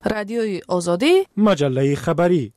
رادیوی آزادی، مجله خبری.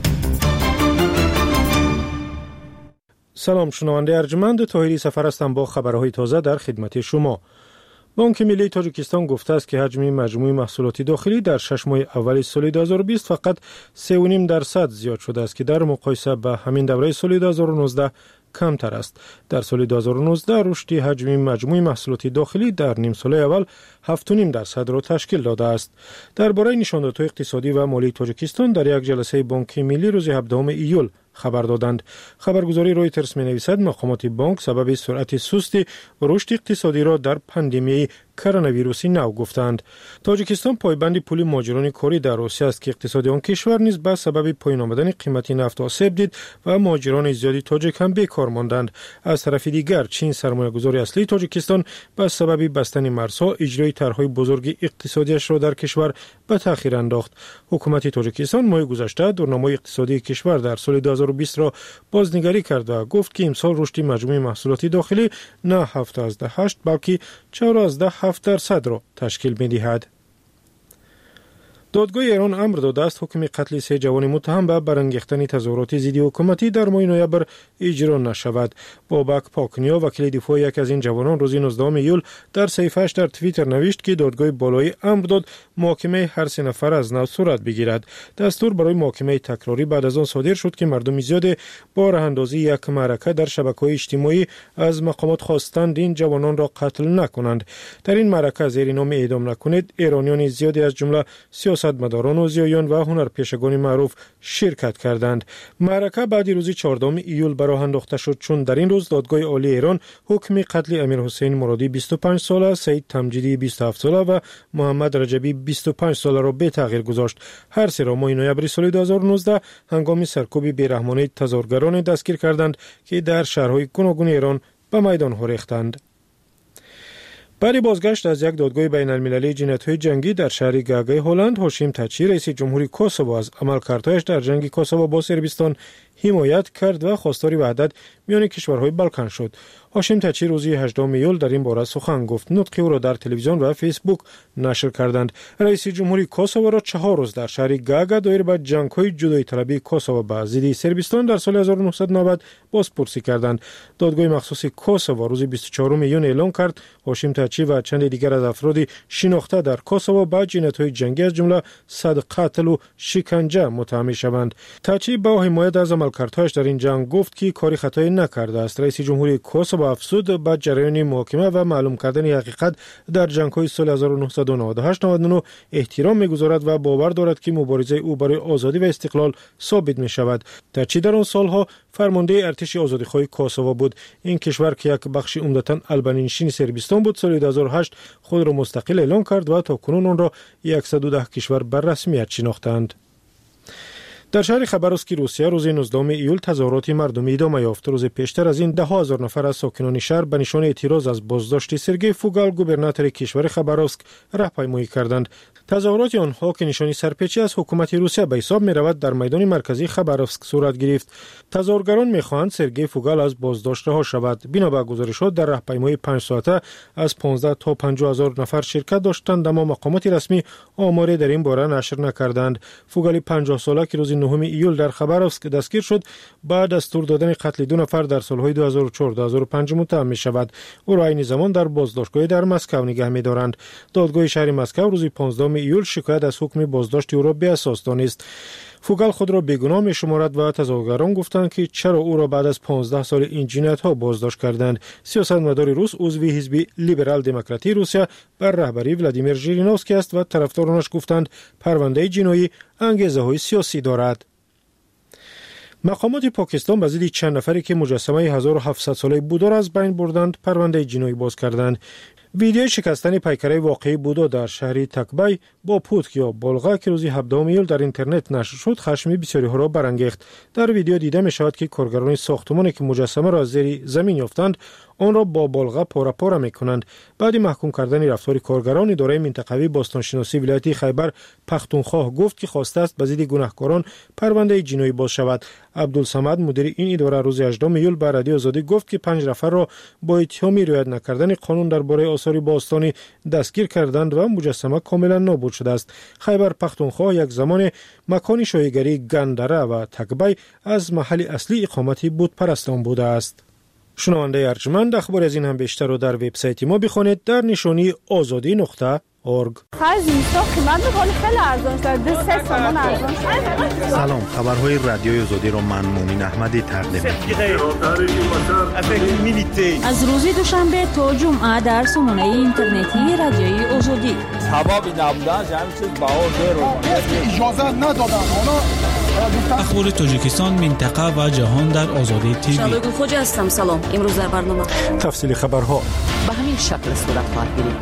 سلام شنونده ارجمند، طاهری سفر هستم با خبرهای تازه در خدمت شما. بانک ملی تاجیکستان گفته است که حجم مجموع محصولات داخلی در 6 ماه اول سال 2020 فقط 3.5% زیاد شده است که در مقایسه با همین دوره سال 2019 کمتر است. در سال 2019 رشد حجم مجموع محصولات داخلی در نیم سال اول 7.5% را تشکیل داده است. درباره نشانده‌های اقتصادی و مالی تاجیکستان در یک جلسه بانک ملی روز 17 ایول خبر دادند. خبرگزاری رویترز می‌نویسد مقامات بانک سبب سرعت سست رشد اقتصادی را در پاندمی کرونا ویروسی نو گفتند. تاجیکستان پایبند پول مهاجران کاری در روسیه است که اقتصاد آن کشور نیز به سبب پایین آمدن قیمت نفت آسیب دید و مهاجران زیادی تاجیک هم بیکار ماندند. از طرف دیگر چین سرمایه‌گذار اصلی تاجیکستان به سبب بستن مرزها اجرای طرح‌های بزرگ اقتصادیش را در کشور به تأخیر انداخت. حکومت تاجیکستان ماه گذشته دورنامه اقتصادی کشور در سال 2020 را بازنگری کرد و گفت که امسال رشد مجموع محصولات داخلی نه 7.8 بلکه 4.7% را تشکیل می‌دهد. دادگاه ایران امر داده است حکم قتل 3 جوان متهم به برانگیختن تظاهرات ضد حکومتی در ماه نوامبر اجرا نشود. بابک پاکنیا وکیل دفاع یک از این جوانان روز 19 ایول در صفحه‌اش در توییتر نوشت که دادگاه بالای امر داد محاکمه هر 3 نفر از نو صورت بگیرد. دستور برای محاکمه تکراری بعد از آن صادر شد که مردم زیاد با راه‌اندازی یک معرکه در شبکه‌های اجتماعی از مقامات خواستند این جوانان را قتل نکنند. در این معرکه زیر نام اعدام نکنید ایرانیان زیادی از جمله سیاستمداران و زیایان و هنرپیشگان معروف شرکت کردند. معرکه بعد روز 14 ایول به راه انداخته شد چون در این روز دادگاه عالی ایران حکم قتل امیرحسین مرادی 25 ساله، سعید تمجیدی 27 ساله و محمد رجبی 25 ساله را به تغییر گذاشت. هر سه را ماه نوامبر سال 2019 هنگام سرکوب بیرحمانه تظاهرگران دستگیر کردند که در شهرهای گوناگون ایران به میدان‌ها ریختند. بعد بازگشت از یک دادگاه بین المللی جنایت‌های جنگی در شهر گاگای هلند، هاشیم تاچی رئیس جمهوری کوسوو از عملکردهایش در جنگ کوسوو با صربستان حمایت کرد و خواستار وحدت میان کشورهای بالکان شد. هاشیم تاچی روز 18 ایول در این باره سخن گفت. نطق او را در تلویزیون و فیسبوک نشر کردند. رئیس جمهوری کوسوو را 4 روز در شهر گاگا دایر به جنگ‌های جدایی طلبی کوسوو با ضد صربستان در سال 1990 بازپرسی کردند. دادگاه مخصوص کوسوو روز 24 میلیون اعلام کرد هاشیم تاچی و چند دیگر از افراد شناخته در کوسوو با جنایت‌های جنگی از جمله صد قتل و شکنجه متهم شوند. تاچی با حمایت از عملکردهایش در این جنگ گفت که کاری خطایی نکرده است. رئیس جمهوری کوسوو افزود بعد جریان محاکمه و معلوم کردن حقیقت در جنگ‌های سال 1998-99 احترام می‌گذارد و باور دارد که مبارزه او برای آزادی و استقلال ثابت می‌شود. تاچی در آن سالها فرمانده ارتش آزادیخواه کوسوو بود. این کشور که یک بخش عمدتاً آلبانی صربستان بود سال 2008 خود را مستقل اعلام کرد و تاکنون آن را 110 کشور بر رسمیت شناختند. در شهر خبروسک روسیه روز 19 ایول تظاهرات مردمی ادامه یافت. روز پیشتر از این 10,000 نفر از ساکنان شهر به نشان اعتراض از بازداشت سرگئی فوگال گوبرناتور کشور خبروسک راهپیمایی کردند. تظاهرات آنها که نشانی سرپیچی از حکومت روسیه به حساب می رود در میدان مرکزی خبروسک صورت گرفت. تظاهرگران می خواهند سرگئی فوگال از بازداشت رها شود. بنا به گزارشات در راهپیمایی 5 ساعته از 15 تا 50,000 نفر شرکت داشتند اما مقامات رسمی آماری در این باره نشر نکردند. فوگال 50 ساله که روز 9 ایول در خبروسک دستگیر شد بعد از دستور دادن قتل 2 نفر در سالهای 2004-2005 متهم می شود. او را این زمان در بازداشتگاه در مسکو نگه می دارند. دادگاه شهر مسکو روز 15 ایول شکایت از حکم بازداشت او را بی اساس دانست. فوگال خود را بیگناه می شمارد و تظاهرگران گفتند که چرا او را بعد از 15 سال این جنایت‌ها بازداشت کردند. سیاستمدار روس عضو حزب لیبرال دموکراتی روسیه بر رهبری ولادیمیر ژیرینوفسکی است و طرفدارانش گفتند پرونده جنایی انگیزه‌های سیاسی دارد. مقامات پاکستان به ضد چند نفری که مجسمه 1700 ساله بودا را از بین بردند پرونده جنایی باز کردند. ویدیو شکستن پیکره واقعی بودا در شهر تکبای با پوتک یا بلغا که روز 17 ایول در اینترنت نشر شد خشم بسیاری ها را برانگیخت. در ویدیو دیده می شود که کارگران ساختمانی که مجسمه را از زیر زمین یافتند آن را با بالغه پاره پاره می‌کنند. بعد محکوم کردن رفتار کارگران اداره منطقوی باستانشناسی ولایت خیبر پختونخوا گفت که خواسته است به ضد گناهکاران پرونده جنایی باز شود. عبدالصمد مدیر این اداره روز 18 ایول به رادیو آزادی گفت که 5 نفر را با اتهام رعایت نکردن قانون درباره آثار باستانی دستگیر کردند و مجسمه کاملا نابود شده است. خیبر پختونخوا یک زمان مکان شایگری گندره و تکبی از محل اصلی اقامت بت پرستان بوده است. شنونده ارجمند، اخبار از این هم بیشتر رو در وبسایت ما بخوانید در نشانی azadi.org. سلام، خبرهای رادیوی آزادی رو من مومن احمدی تقدیم می‌کنم. از روز دوشنبه تا جمعه در سامانه اینترنتی رادیوی آزادی. سبب نبودن همین چیز اجازه ندادن. اخبار تاجیکستان، منطقه و جهان در آزادی تیوی. شادو خوجا هستم. سلام. امروز در برنامه تفصیل خبرها به همین شکل صورت خواهد گرفت.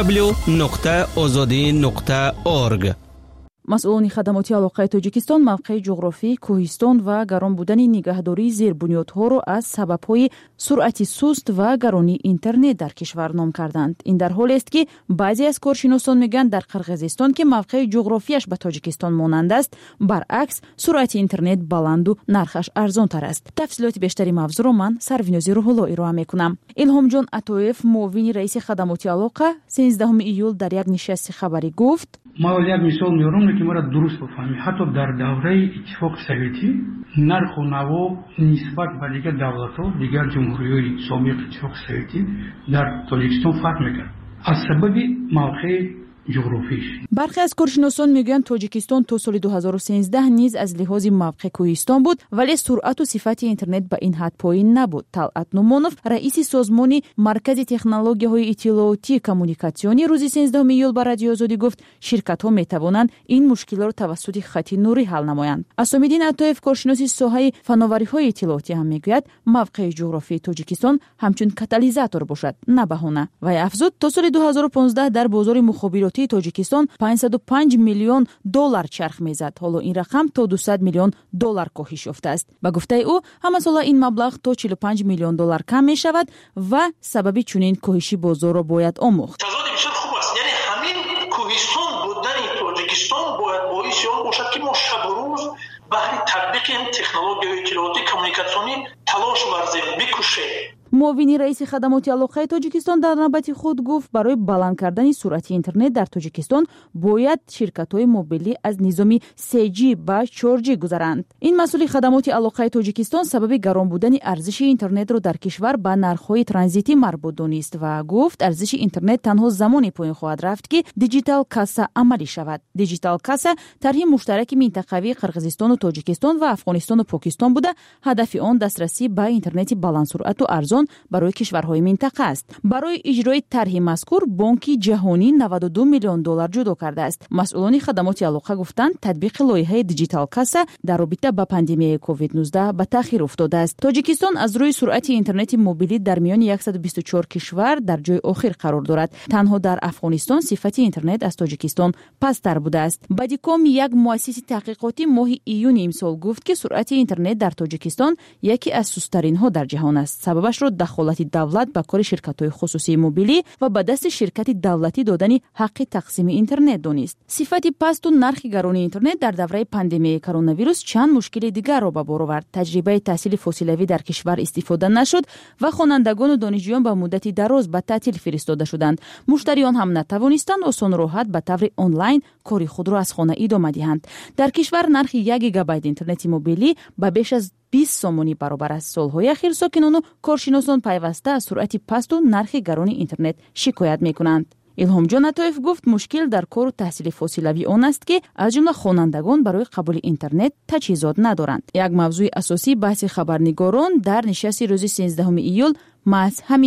www.azadi.org. مسئولان خدماتی علاقه تاجیکستان موقع جغرافی، کوهستان و گران بودن نگهداری زیربنیادها را از سبب‌های سرعت سست و گرانی اینترنت در کشور نام کردند. این در حالی است که بعضی از کارشناسان میگن در قرقیزستان که موقع جغرافیش به تاجیکستان مانند است، برعکس سرعت اینترنت بلند و نرخش ارزان تر است. تفصیلات بیشتری موضوع را من سروینازی روح‌الله ارائه میکنم. الهام جان عطایف، معاون رئیس خدماتی علاقه، 13 ایول در یک نشست خبری گفت: ما یک مثال میارم که ما را درست بفهمیم. حتی در دوره اتفاق سوویتی نرخ و نوا نسبت به دیگر دولت‌ها، دیگر جمهوری‌های سابق اتفاق سوویتی در تاجیکستان فرق می‌کرد از سبب موقع جغرافیش. برخی از کارشناسان میگویند تاجیکستان تا سال 2013 نیز از لحاظ موقع کوهستان بود، ولی سرعت و صفت اینترنت به این حد پایین نبود. طلعت نومانوف، رئیس سازمان مرکز تکنولوژی‌های اطلاعاتی کمونیکاسیونی، روز 13 ایول به رادیو آزادی گفت شرکت‌ها می‌توانند این مشکلات را توسط خط نوری حل نمایند. اسام‌الدین عطایف، کارشناس ساحه فناوری‌های اطلاعاتی هم میگوید موقع جغرافی تاجیکستان همچون کاتالیزاتور باشد، نه بهانه. و افزود تا سال 2015 در بازار مخابرات تاجیکستان 505 میلیون دلار چرخ میزد. حالا این رقم تا 200 میلیون دلار کاهش یافته است. با گفته او همه سال این مبلغ تا 45 میلیون دلار کم می شود و سبب چنین کاهشی بازار را باید آموخت. تضاد بسیار خوب است. یعنی همین کوهستان بودن تاجیکستان باید باعث آن باشد که ما شب و روز برای تطبیق این تکنولوژی اطلاعاتی کمونیکاسیونی تلاش ورزیم، بکوشیم. معاون رئیس خدمات علاقه تاجیکستان در نوبت خود گفت برای بلند کردن سرعت اینترنت در تاجیکستان باید شرکت‌های موبیلی از نظام 3G به 4G گذرند. این مسئول خدمات علاقه تاجیکستان سبب گران بودن ارزش اینترنت را در کشور به نرخ‌های ترانزیتی مربوط دانست و گفت ارزش اینترنت تنها زمانی پایین خواهد رفت که دیجیتال کاسا عملی شود. دیجیتال کاسا طرح مشترک منطقوی قرقیزستان و تاجیکستان و افغانستان و پاکستان بوده. هدف آن دسترسی به اینترنت بلند سرعت و ارزان برای کشورهای منطقه است. برای اجرای طرح مذکور بانک جهانی 92 میلیون دلار جدا کرده است. مسئولان خدمات علاقه گفتند تطبیق لایحه دیجیتال کاسا در رابطه با پاندمی کووید 19 به تاخیر افتاده است. تاجیکستان از روی سرعت اینترنت موبیلی در میان 124 کشور در جای آخر قرار دارد. تنها در افغانستان صفت اینترنت از تاجیکستان پست‌تر بوده است. بدیکام، یک مؤسسه تحقیقاتی، ماه ایون امسال گفت که سرعت اینترنت در تاجیکستان یکی از سست‌ترین ها در جهان است. سببش را دخالت دولت به کار شرکت‌های خصوصی موبیلی و به دست شرکت دولتی دادن حق تقسیم اینترنت دانست. صفت پست و نرخ گران اینترنت در دوره پاندمی کرونا ویروس چند مشکل دیگر را به بار آورد. تجربه تحصیل فاصله‌ای در کشور استفاده نشد و خوانندگان و دانشجویان به مدت دراز به تعطیل فرستاده شدند. مشتریان هم نتوانستند آسان راحت به طور آنلاین کاری خود را از خانه ادامه دهند. در کشور نرخ 1 گیگابایت اینترنت موبیلی به بیش از 20 سومانی برابر است. سالهای اخیر ساکنان و کارشناسان پیوسته از سرعت پست و نرخ گران اینترنت شکایت می‌کنند. الهام جان عطایف گفت مشکل در کار و تحصیل فاصله‌ای آن است که از جمله خوانندگان برای قبول اینترنت تجهیزات ندارند. یک موضوع اساسی بحث خبرنگاران در نشست روز 13 ایول محض همین بود.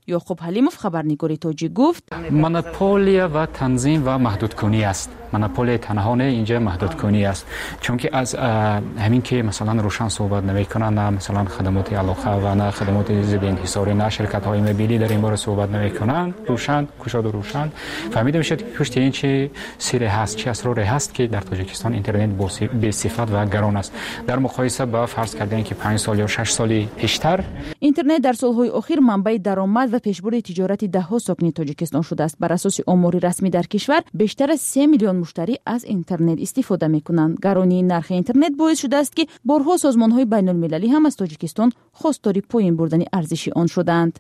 یعقوب حلیموف خبرنگار تاجیک گفت مونوپولیا و تنظیم و محدودکنی است. مونوپول تنها نه، اینجا محدودکنی است، چون که از همین که مثلا روشن صحبت نمیکنن، نه مثلا خدمات علاقه و نه خدمات ضد انحصاری، نه شرکت های مبیلی در این باره صحبت نمیکنن. روشن گشاد و روشن فهمیده میشه که پشت این چه سری هست، چه اسراری هست که در تاجیکستان اینترنت به صفت و گران است. در مقایسه با فرض کردن که 5 سال یا 6 سال پیشتر، اینترنت در سالهای اخیر منبع درآمد و پیشبرد تجارت دهها ساکن تاجیکستان شده است. بر اساس آمار رسمی در کشور بیشتر از 3 میلیون مشتری از اینترنت استفاده میکنند. گرانی نرخ اینترنت باعث شده است که بارها سازمان‌های بین‌المللی هم از تاجیکستان خواستار پایین بردن ارزش آن شدند.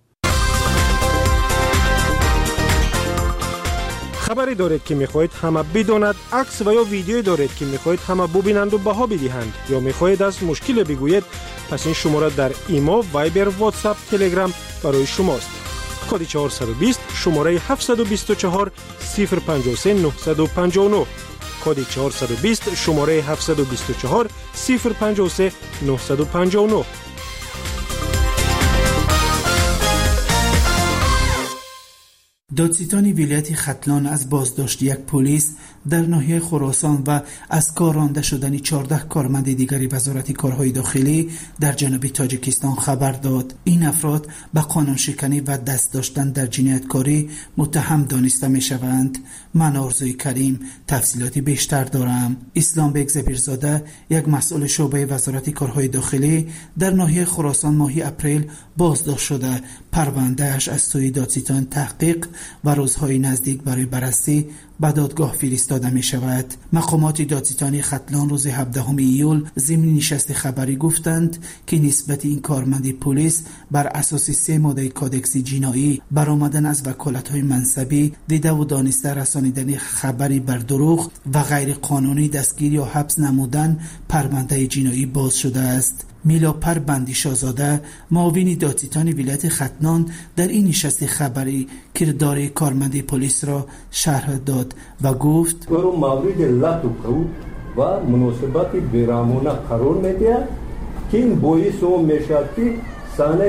خبری دارید که میخواهید همه بداند، عکس و یا ویدیویی دارید که میخواهید همه ببینند و بها بدهند، یا میخواهید از مشکل بگویید، پس این شماره در ایما، وایبر، واتساپ، تلگرام برای شماست. کد 420 شماره 724 053 959. کد 420 شماره 724 053 959. دادستان ولایت ختلان از بازداشت یک پلیس در ناحیه خراسان و از کار رانده شدن 14 کارمند دیگری وزارت کارهای داخلی در جنوب تاجیکستان خبر داد. این افراد به قانون شکنی و دست داشتن در جنایتکاری متهم دانسته می شوند. من آرزوی کریم تفصیلاتی بیشتر دارم. اسلام بیگ زبیرزاده، یک مسئول شعبه وزارت کارهای داخلی در ناحیه خراسان ماه اپریل بازداشت شده. پروندهش از سوی دادستان تحقیق و روزهای نزدیک برای بررسی به دادگاه فرستاده می شود. مقامات دادستانی ختلان روز 17 ایول ضمن نشست خبری گفتند که نسبت این کارمند پلیس بر اساس 3 ماده کادکس جنایی برآمدن از وکالت‌های منصبی، دیده و دانسته رسانیدن خبری بر دروغ و غیر قانونی دستگیر یا حبس نمودن پرونده جنایی باز شده است. میلاپر بندی شاهزاده، معاون دادستان ولایت ختلان، در این نشست خبری کردار کارمند پلیس را شرح داد و گفت او مورد لطف و مناسبت بیرامونه قرار می‌دهد که این باعث میشود که سانه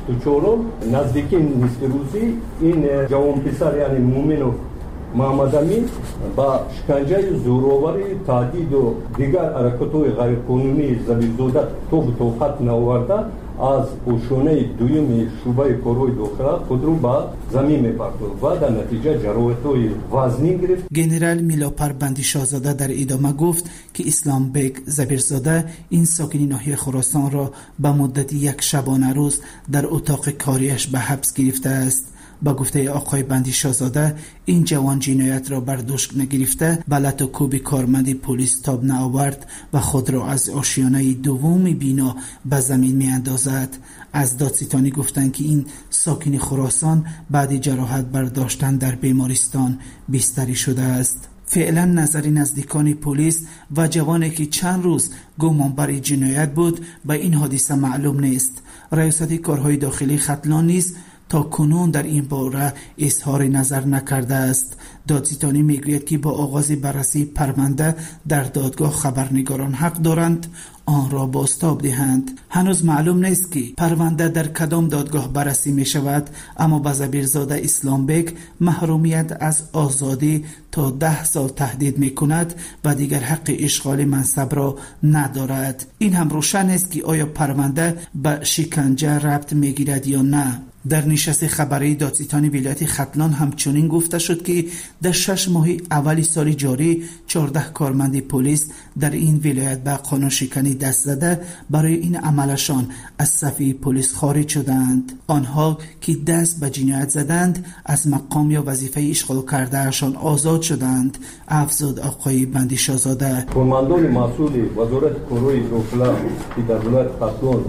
24 نزدیکی نصف روزی این جوان پسر یعنی مومن محمد امین با شکنجه زوراوری، تهدید و دیگر حرکت‌های غیرقانونی زبیرزاده توقیف نآورده از پوشونه دویم شعبه کارهای داخلی خود رو به زمین می‌پردازد و در نتیجه جراحت‌های وزنی گرفت. گنرال میلاپر بندی شاهزاده در ادامه گفت که اسلام بیگ زبیرزاده این ساکن ناحیه خراسان را به مدت یک شبانه روز در اتاق کاریش به حبس گرفته است. با گفته آقای بندی شاهزاده، این جوان جنایت را بر دوش نگرفته بلت و کوب کارمند پلیس تاب نآورد و خود را از آشیانه دوم بینا به زمین می اندازد. از دادستانی گفتند که این ساکن خراسان بعد جراحت برداشتن در بیمارستان بستری شده است. فعلا نظر نزدیکان پلیس و جوانی که چند روز گمان بر جنایت بود به این حادثه معلوم نیست. ریاست کارهای داخلی ختلان نیز تا کنون در این باره اظهار نظر نکرده است. دادستانی میگوید که با آغاز بررسی پرونده در دادگاه خبرنگاران حق دارند آن را بازتاب دهند. هنوز معلوم نیست که پرونده در کدام دادگاه بررسی می شود، اما به زبیرزاده اسلام بیگ محرومیت از آزادی تا 10 سال تهدید می کند و دیگر حق اشغال منصب را ندارد. این هم روشن است که آیا پرونده به شکنجه ربط می گیرد یا نه. در نشست خبری دادستان ولایت ختلان همچنین گفته شد که در 6 ماه اول سال جاری 14 کارمند پلیس در این ولایت به قانون شکنی دست زده برای این عملشان از صف پلیس خارج شدند. آنها که دست به جنایت زدند از مقام یا وظیفه اشغال کردهشان آزاد شدند. افزود آقای بندی شاهزاده. کارمندان مسئول وزارت کارهای داخلی که در ولایت ختلان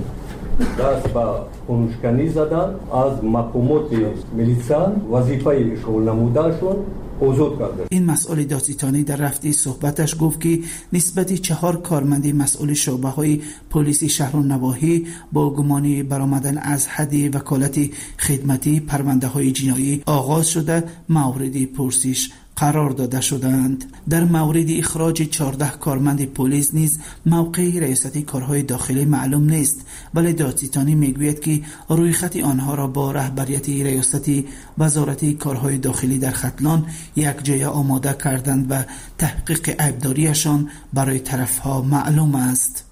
دست به قانونشکنی زدن از مقامات میلیسان وظیفه اشغال نمودهشون آزاد کرده. این مسئول دادستانی در رفته صحبتش گفت که نسبت 4 کارمند مسئول شعبه های پلیس شهر و نواحی با گمانی برآمدن از حد وکالت خدمتی پرونده های جنایی آغاز شده مورد پرسش قرار داده شدند. در مورد اخراج 14 کارمند پلیس نیز موقع ریاست کارهای داخلی معلوم نیست، ولی دادستانی میگوید که روی خط آنها را با رهبریت ریاست وزارت کارهای داخلی در ختلان یک جای آماده کردند و تحقیق عیبداریشان برای طرفها معلوم است.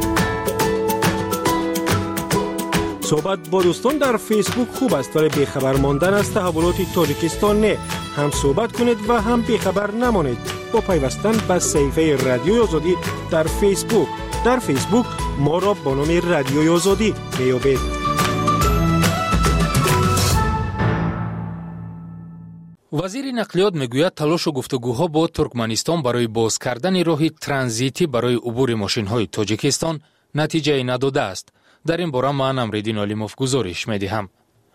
صحبت با دوستان در فیسبوک خوب است، ولی بیخبر ماندن از تحولات تاجیکستان نه. هم صحبت کنید و هم بیخبر نمانید با پیوستن به صفحه رادیوی آزادی در فیسبوک. در فیسبوک ما را با نام رادیوی آزادی میابید. وزیر نقلیات میگوید تلاش و گفتگوها با ترکمنستان برای باز کردن راه ترانزیتی برای عبور ماشین‌های تاجیکستان نتیجه نداده است. در این باره من امردین علیموف گزارش می‌دهم.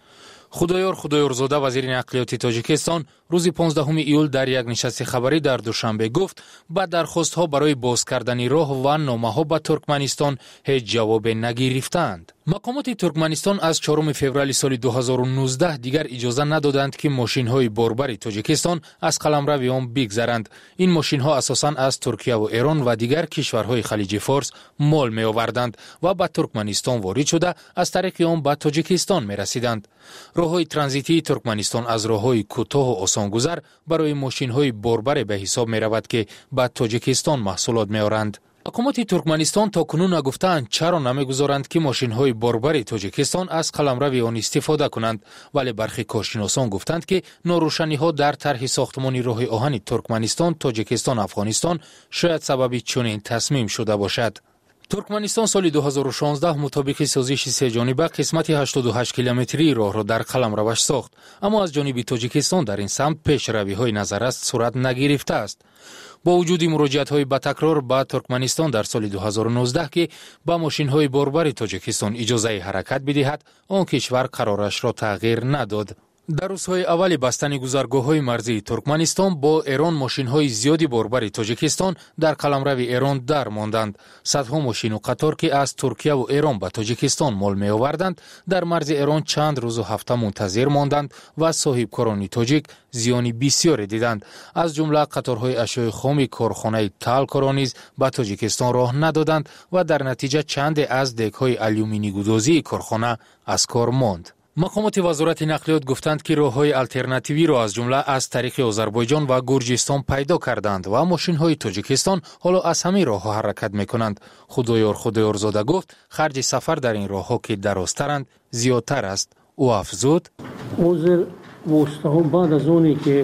خدایارزاده وزیر نقلیات تاجیکستان روز 15 ایول در یک نشست خبری در دوشنبه گفت با درخواست‌ها برای باز کردن راه و نامه‌ها به ترکمنستان هیچ جواب نگرفتند. مقامات ترکمنستان از 4 فوریه سال 2019 دیگر اجازه ندادند که ماشین‌های باربر تاجیکستان از قلمرو آن بگذرند. این ماشین‌ها اساساً از ترکیه و ایران و دیگر کشورهای خلیج فارس مال می‌آوردند و به ترکمنستان وارد شده از طریق آن به تاجیکستان می‌رسیدند. راه‌های ترانزیتی ترکمنستان از راه‌های کوتاه و آسان‌گذر برای ماشین‌های باربر به حساب می‌رود که به تاجیکستان محصولات می‌آورند. حکومت ترکمنستان تاکنون نگفتند چرا نمیگذارند که ماشین‌های باربر تاجیکستان از قلمرو آن استفاده کنند، ولی برخی کارشناسان گفتند که ناروشنی‌ها در طرح ساختمان راه آهن ترکمنستان، تاجیکستان، افغانستان شاید سبب چنین تصمیم شده باشد. ترکمنستان سال 2016 مطابق سازش سه جانبه قسمت 88 کیلومتری راه را در قلمروش ساخت، اما از جانب تاجیکستان در این سمت پیشروی‌های نظرست صورت نگرفته است. با وجود مراجعت‌های با تکرار به ترکمنستان در سال 2019 که با ماشین‌های باربر تاجیکستان اجازه حرکت بدهد، آن کشور قرارش را تغییر نداد. در روزهای اول بستن گذرگاه‌های مرزی ترکمنستان با ایران ماشین‌های زیادی باربر تاجیکستان در قلمرو ایران در ماندند. صدها ماشین و قطار که از ترکیه و ایران به تاجیکستان مال می‌آوردند در مرز ایران چند روز و هفته منتظر ماندند و صاحبکاران تاجیک زیانی بسیاری دیدند. از جمله قطارهای اشیاء خام کارخانه تالکارا نیز به تاجیکستان راه ندادند و در نتیجه چند از دک‌های آلومینی گدازی کارخانه از کار ماند. مقامات وزارت نقلیات گفتند که راه‌های آلترناتیوی را از جمله از طریق آذربایجان و گرجستان پیدا کردند و ماشین‌های تاجیکستان حالا از همین راه‌ها حرکت می‌کنند. خدایارزاده گفت خرج سفر در این راه‌ها که درازترند زیادتر است. او افزود: اوزر وسطه‌ها بعد از اونی که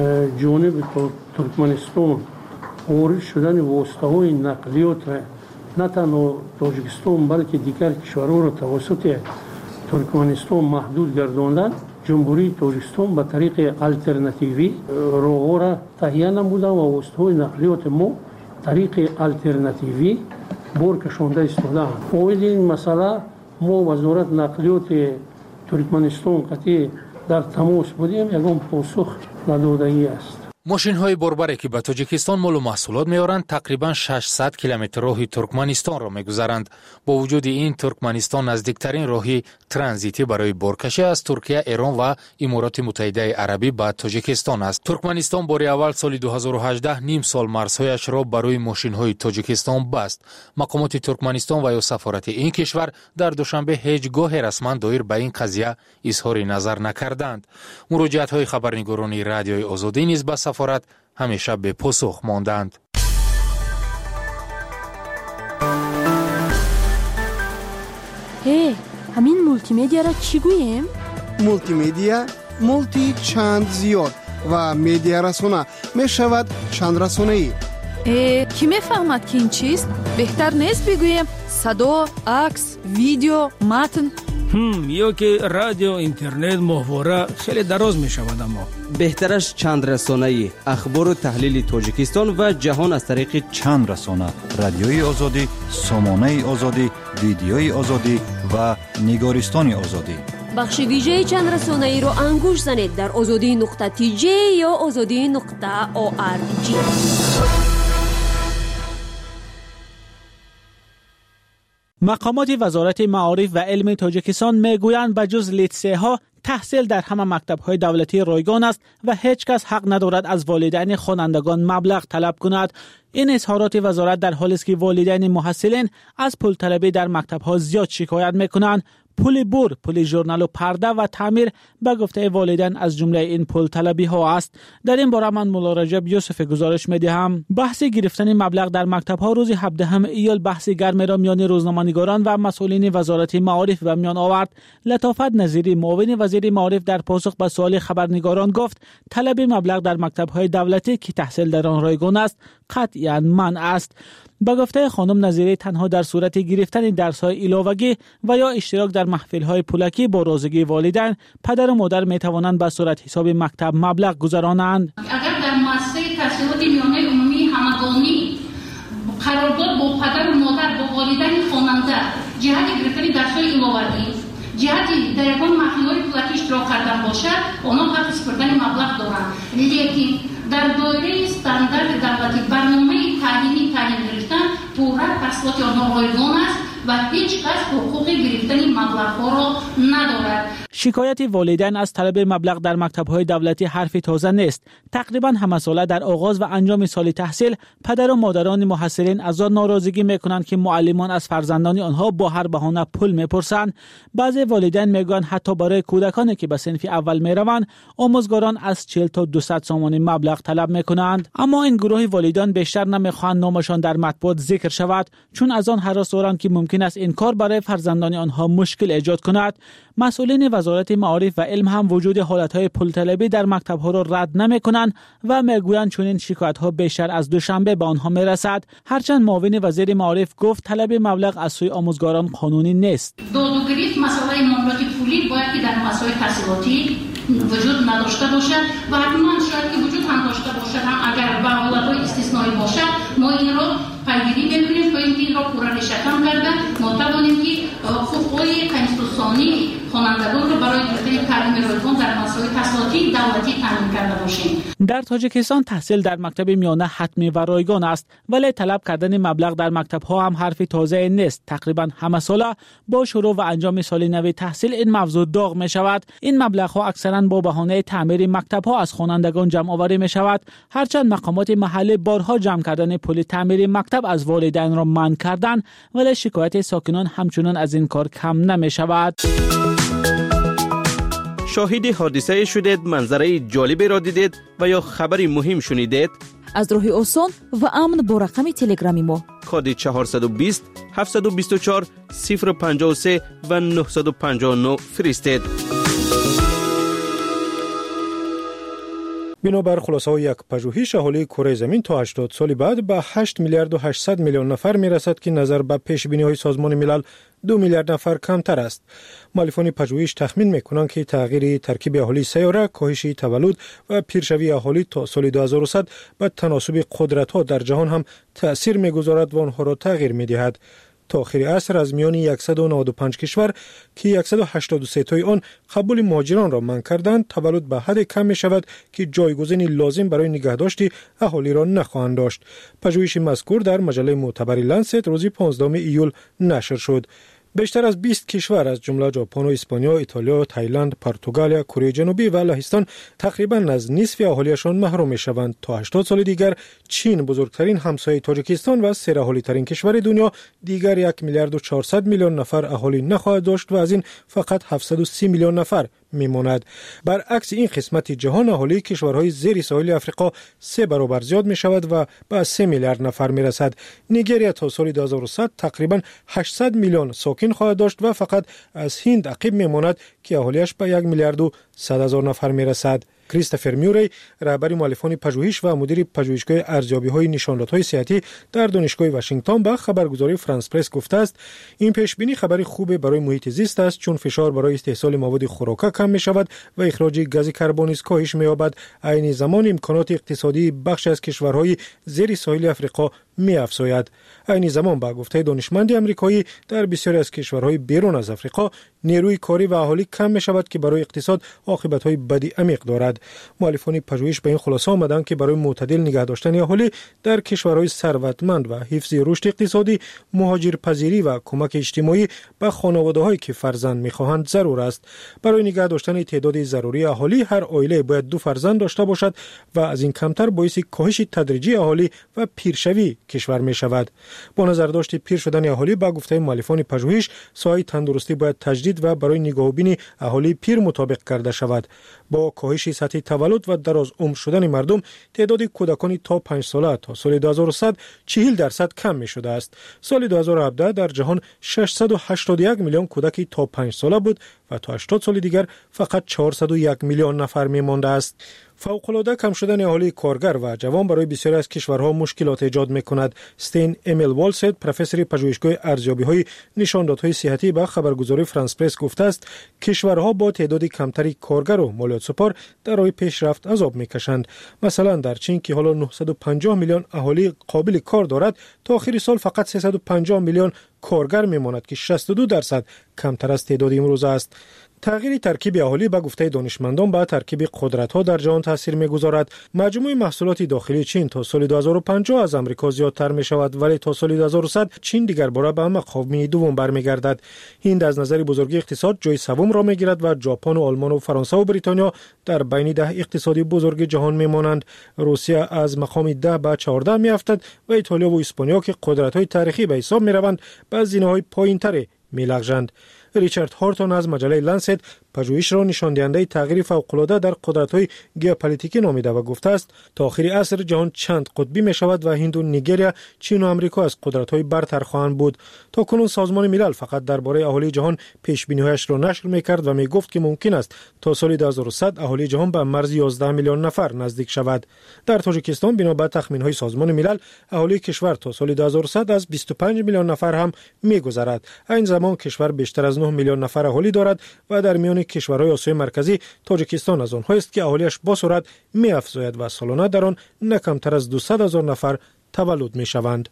جانب ترکمنستان وارد شدن وسطه‌های نقلیات نه تنها تاجیکستان بلکه دیگر کشورها را توسط ترکمنستان محدود گرداندن، جمهوری تاجیکستان به طریق آلترناتیوی راه‌ها را تهیه نموده و وسطه‌های نقلیات ما طریق آلترناتیوی بار کشانده ایستاده. فاید این مسئله ما وزارت نقلیات ترکمنستان قطعی در تماس بودیم، یگان پاسخ نداده‌ای است. ماشین‌های باربری که به تاجیکستان مال و محصولات می‌آورند تقریباً 600 کیلومتر راه ترکمنستان را می‌گذرند. با وجود این ترکمنستان نزدیکترین راه ترانزیتی برای بارکشی از ترکیه، ایران و امارات متحده عربی به تاجیکستان است. ترکمنستان بار اول سال 2018 نیم سال مرزهایش را برای ماشین‌های تاجیکستان بست. مقامات ترکمنستان و یا سفارت این کشور در دوشنبه هیچ گاه رسما دایر به این قضیه اظهار نظر نکردند. مراجعت‌های خبرنگاران رادیوی آزادی نیز به سفارت همیشه به پاسخ ماندند. همین مولتی مدیا را چی گوییم؟ مولتی مدیا مولتی چند زیاد و مدیا رسانه می شود چند رسانه‌ای. کی میفهمد که این چیست؟ بهتر نیست بگوییم صدا، عکس، ویدیو، متن؟ یا که رادیو، اینترنت، محتوا خیلی دراز می شود. اما بهترش چند رسانه‌ای، اخبار و تحلیل تاجیکستان و جهان از طریق چند رسانه: رادیوی آزادی، سامانه آزادی، ویدیوی آزادی و نگارستان آزادی. بخش ویژه چند رسانه‌ای رو انگوش زنید در azadi.tj یا azadi.org. مقامات وزارت معارف و علم تاجیکستان میگویند بجز لیتسه ها تحصیل در همه مکتب‌های دولتی رایگان است و هیچ کس حق ندارد از والدین خوانندگان مبلغ طلب کند. این اظهارات وزارت در حالی است که والدین محصلین از پول طلبی در مکتب‌ها زیاد شکایت می‌کنند. پول بور، پول ژورنال و پرده و تعمیر به گفته والدین از جمله این پول طلبی ها است. در این باره من مولا رجب یوسف گزارش می‌دهم. بحث گرفتن مبلغ در مکتب ها روز 17 ایول بحث گرمی را میان روزنامه‌نگاران و مسئولین وزارت معارف به میان آورد. لطافت نظیری معاون وزیر معارف در پاسخ به سوال خبرنگاران گفت طلب مبلغ در مکتب های دولتی که تحصیل در آن رایگان است قطعاً منع است. به گفته خانم نظیری تنها در صورت گرفتن درس‌های علاوگی و یا اشتراک در محفل‌های پولکی با رضایت والدین پدر و مادر می‌توانند به صورت حساب مکتب مبلغ گذرانند. اگر در مؤسسه تحصیلات میانه عمومی همگانی قرارداد با پدر و مادر با والدین خواننده جهت گرفتن درس‌های علاوگی جهت در یکان محفل‌های پولکی اشتراک کردن باشد آنها حق سپردن مبلغ دارند. لیکن در دایره استاندارد دولتی برنامه تعلیمی تعیین گرفتن پورا تحصیلات آنها رایگان است و هیچ کس حقوق گرفتن مبلغ‌ها را ندارد. شکایت والدین از طلب مبلغ در مکتب‌های دولتی حرف تازه نیست. تقریباً همه ساله در آغاز و انجام سال تحصیل پدر و مادران محصلین از آن ناراضگی می‌کنند که معلمان از فرزندان آنها با هر بهانه پول می‌پرسند. بعضی والدین میگویند حتی برای کودکانی که به صنف اول می‌روند آموزگاران از 40 تا 200 سوم مبلغ طلب می‌کنند. اما این گروه والدین بیشتر نمی‌خواهند نامشان در مطبوعات ذکر شود چون از آن هراس دارند که ممکن است این کار برای فرزندان آنها مشکل ایجاد کند. مسئولین وزارت معارف و علم هم وجود حالتهای پول طلبی در مکتب‌ها را رد نمی‌کنند و میگویند چون این شکایت‌ها بیشتر از دوشنبه به آنها میرسد. هرچند معاون وزیر معارف گفت طلب مبلغ از سوی آموزگاران قانونی نیست. دادگری مسئله معاملات پولی باید که در مسائل تحصیلاتی وجود نداشته باشد و حتما شاید که وجود هم داشته باشد هم اگر به حالت‌های استثنایی باشد ما این را پیگیری می‌کنیم تا اینکه این را پورا شکم کرده ما توانیم که حقوق‌های کنستیتوسیونی خوانندگان را برای گرفتن تعلیم رایگان در مسائل تحصیلاتی دولتی تامین کرده باشیم. در تاجیکستان تحصیل در مکتب میانه حتمی و رایگان است ولی طلب کردن مبلغ در مکتب‌ها هم حرف تازه نیست. تقریبا همه ساله با شروع و انجام سال نو تحصیل این موضوع داغ می‌شود. این مبلغ‌ها اکثرا با بهانه تعمیر مکتب‌ها از خوانندگان جمع آوری می‌شود. هرچند مقامات محلی بارها جمع کردن پول تعمیر مکتب از والدین را منع کردند ولی شکایت ساکنان همچنان از این کار کم نمی‌شود. شاهد حادثه شدید، منظره جالبی را دیدید و یا خبری مهم شنیدید؟ از راه آسان و امن با رقم تلگرامی ما کد 420 724 053 و 959 فرستید. بنابر خلاصه‌های یک پژوهش اهالی کره زمین تا 80 سال بعد به 8 میلیارد و 800 میلیون نفر میرسد که نظر به پیش‌بینی‌های سازمان ملل 2 میلیارد نفر کمتر است. مؤلفان پژوهش تخمین می‌کنند که تغییر ترکیب اهالی سیاره، کاهش تولد و پیشروی اهالی تا سال 2100 به تناسب قدرت‌ها در جهان هم تأثیر می‌گذارد و آنها را تغییر می‌دهد. تا آخر عصر از میان 195 کشور که 183 تای آن قبول مهاجران را منع کردند، تولد به حد کم می شود که جایگزین لازم برای نگهداشت اهالی را نخواهند داشت. پژوهش مذکور در مجله معتبر لنست روز 15 ایول نشر شد. بیشتر از 20 کشور از جمله ژاپن و اسپانیا، ایتالیا، تایلند، پرتغال، کره جنوبی و لهستان تقریباً از نصف اهالیشان محروم می‌شوند. تا 80 سال دیگر چین بزرگترین همسایه تاجیکستان و سه‌اهالی‌ترین کشور دنیا دیگر 1 میلیارد و 400 میلیون نفر اهالی نخواهد داشت و از این فقط 730 میلیون نفر میماند. برعکس این قسمت جهان اهالی کشورهای زیر ساحل آفریقا 3 برابر زیاد می شود و به 3 میلیارد نفر می رسد. نیگریا تا سال 2100 تقریبا 800 میلیون ساکن خواهد داشت و فقط از هند عقب می ماند که اهالیش به 1 میلیارد و 100 هزار نفر می رسد. کریستوفر میوری، رهبر مؤلفان پژوهش و مدیر پژوهشگاه ارزیابی‌های نشاندادهای صحتی در دانشگاه واشنگتن به خبرگزاری فرانس پرس گفته است این پیشبینی خبری خوب برای محیط زیست است چون فشار برای استحصال مواد خوراکی کم می شود و اخراج گاز کربن نیز کاهش می یابد. عین زمان امکانات اقتصادی بخش از کشورهای زیر ساحل آفریقا می‌افزاید. این زمان با گفته دانشمند آمریکایی در بسیاری از کشورهای بیرون از آفریقا نیروی کاری و اهالی کم می‌شود که برای اقتصاد عاقبت‌های بدی عمیق دارد. مؤلفان پژوهش به این خلاصه آمدند که برای معتدل نگه داشتن اهالی در کشورهای ثروتمند و حفظ رشد اقتصادی، مهاجرپذیری و کمک اجتماعی به خانواده‌هایی که فرزند می‌خواهند ضرور است. برای نگه داشتن تعداد ضروری اهالی هر عائله باید 2 فرزند داشته باشد و از این کمتر باعث کاهش تدریجی اهالی و پیرشوی کشور می‌شود. با نظرداشت پیر شدن اهالی با گفته مؤلفان پژوهش، ساحه تندرستی باید تجدید و برای نگاهبین اهالی پیر مطابق کرده شود. با کاهش سطح تولد و دراز عمر شدن مردم، تعداد کودکان تا 5 ساله تا سال 2100 40% کم می شده است. سال 2017 در جهان 681 میلیون کودک تا 5 ساله بود و تا 80 سال دیگر فقط 401 میلیون نفر می مانده است. فوق‌العاده کم شدن اهالی کارگر و جوان برای بسیاری از کشورها مشکلات ایجاد می‌کند. استین امیل والسد، پروفسور پژوهشگاه ارزیابی‌های نشاندادهای صحتی به خبرگزاری فرانس پرس گفته است کشورها با تعداد کمتری کارگر و مالیات سپار در راه پیشرفت عذاب می‌کشند. مثلا در چین که حالا 950 میلیون اهالی قابل کار دارد، تا آخر سال فقط 350 میلیون کارگر می‌ماند که 62% کمتر از تعداد امروز است. تغییر ترکیب اهالی به گفته دانشمندان به ترکیب قدرت‌ها در جهان تاثیر می‌گذارد. مجموع محصولات داخلی چین تا سال 2050 از آمریکا زیادتر می‌شود، ولی تا سال 2100 چین دیگر باره به مقام دوم برمیگردد. هند از نظر بزرگی اقتصاد جای سوم را می‌گیرد و ژاپن و آلمان و فرانسه و بریتانیا در بین 10 اقتصادی بزرگ جهان می‌مانند. روسیه از مقام 10 به 14 می‌افتد و ایتالیا و اسپانیا که قدرت‌های تاریخی به حساب می‌روند به زینه‌های پایین‌تر می‌لغزند. ریچارد هارتون از مجله لنست پژوهش را نشان دهنده تغییر فوق‌العاده در قدرت‌های ژئوپلیتیکی نامیده و گفته است تا آخر عصر جهان چند قطبی می‌شود و هند و نیگریا، چین و آمریکا از قدرت‌های برتر خواهند بود. تا کنون سازمان ملل فقط درباره اهالی جهان پیش‌بینی‌هایش را نشر می‌کرد و می‌گفت که ممکن است تا سال 2100 اهالی جهان به مرز 11 میلیون نفر نزدیک شود. در تاجیکستان بنا به تخمین‌های سازمان ملل اهالی کشور تا سال 2100 از 25 میلیون نفر هم می‌گذرد. این زمان کشور بیشتر از 9 میلیون نفر اهالی دارد و در میان کشورهای آسیای مرکزی تاجیکستان از آنها است که اهالیش با سرعت می‌افزاید و سالانه در آن نه کمتر از 200,000 نفر تولد می‌شوند.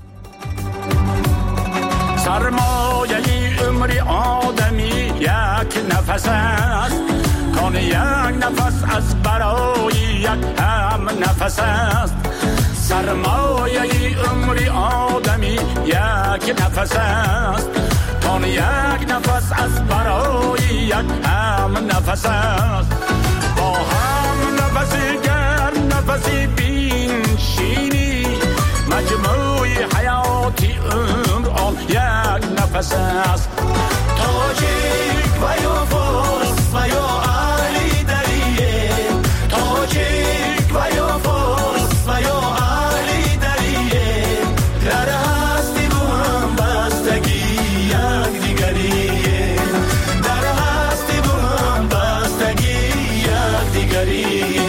سرمایه عمر آدمی یک نفس است، کان یک نفس از برای یک هم نفس است. سرمایه عمر آدمی یک نفس است، کان یک نفس از برای یک هم نفس است. با هم نفسی گرم نفسی بینشینی، مجموعی حیاتی عمر آن یک نفس است. تاجیک و یا فارس و یا اهلی دریه، تاجیک و یا فارس و یا اهلی دریه، در هستی و هم بستگی یک دیگریه، در هستی و هم بستگی یک دیگریه.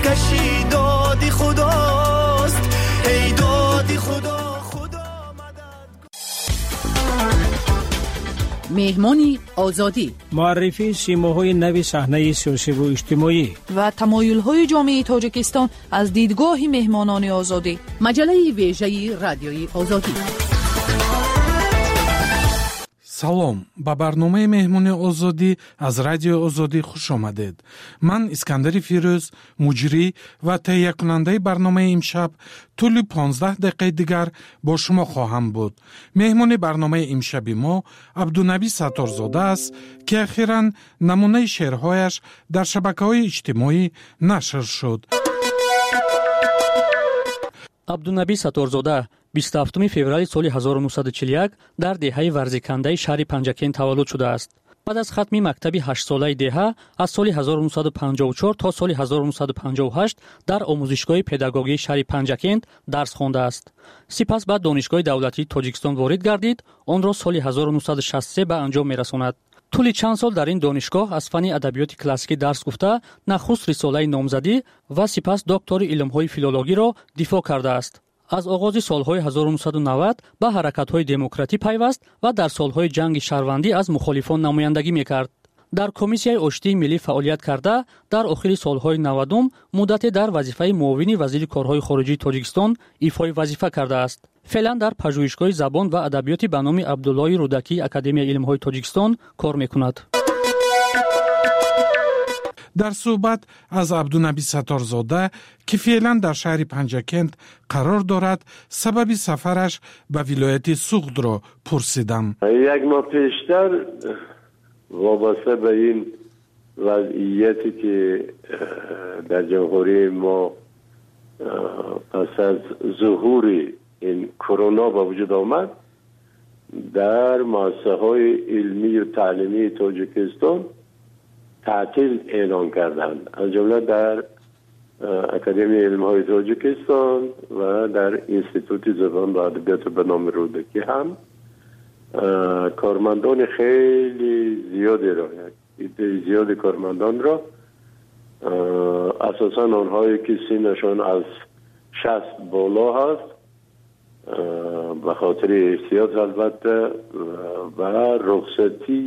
کشی دادی خداست، ای دادی خدا. مهمانی آزادی، معرفی سیماهای نوی صحنه سیاسی و اجتماعی و تمایل‌های جامعه تاجیکستان از دیدگاه مهمانان آزادی. مجله ویژه رادیوی آزادی. салом, ба барномаи меҳмони озодӣ аз радиои озодӣ хуш омадед. ман искандари фирӯз, муҷрӣ ва таҳиякунандаи барномаи имшаб тӯли 15 дақиқаи дигар бо шумо хоҳам буд. меҳмони барномаи имшаби мо абдунабӣ сатторзода аст, ки ахиран намунаи шеърҳояш дар шабакаҳои иҷтимоӣ нашр шуд. абдунабӣ сатторзода 27 феврали соли 1941 дар деҳаи варзикандаи шаҳри Панҷакент таваллуд шудааст. баъд аз хатми мактаби 8-солаи деҳа аз соли 1954 то соли 1958 дар омӯзишгоҳи педагогии шаҳри Панҷакент дарс хондааст. сипас ба донишгоҳи давлатии Тоҷикистон ворид гардид, онро соли 1963 ба анҷом мерасонад. тӯли чанд сол дар ин донишгоҳ аз фанни адабиёти классикӣ дарс гуфта, нахуст рисолаи номзадӣ ва сипас доктори илмҳои филологиро дифоъ кардааст. аз оғози солҳои 1990 ба ҳаракатҳои демократӣ пайваст ва дар солҳои ҷанги шаҳрвандӣ аз мухолифон намояндагӣ мекард. дар комиссияи оштии миллӣ фаъолият карда, дар охири солҳои 90 муддате дар вазифаи муовини вазири корҳои хориҷии Тоҷикистон ифои вазифа кардааст. феълан дар пажӯҳишгоҳи забон ва адабиёти ба номи Абдуллои Рӯдакии Академияи илмҳои Тоҷикистон кор мекунад. дар суҳбат аз абдунабӣ сатторзода, ки феълан дар шаҳри Панҷакент қарор дорад, сабаби сафараш ба вилояти Суғдро пурсидам. як моҳ пештар вобаста ба ин вазъияте ки дар ҷумҳурии мо пас аз зуҳури ин корона ба вуҷуд омад, дар муассисаҳои илмию таълимии Тоҷикистон تعطیل اعلان کردند، از جمله در اکادمی علم‌های تاجیکستان و در انستیتوت زبان و ادبیات به نام رودکی هم کارمندان خیلی زیادی را، زیاد کارمندان را، اساساً آنهایی که سنشان از 60 بالا هست، به خاطر احتیاط البته و رخصتی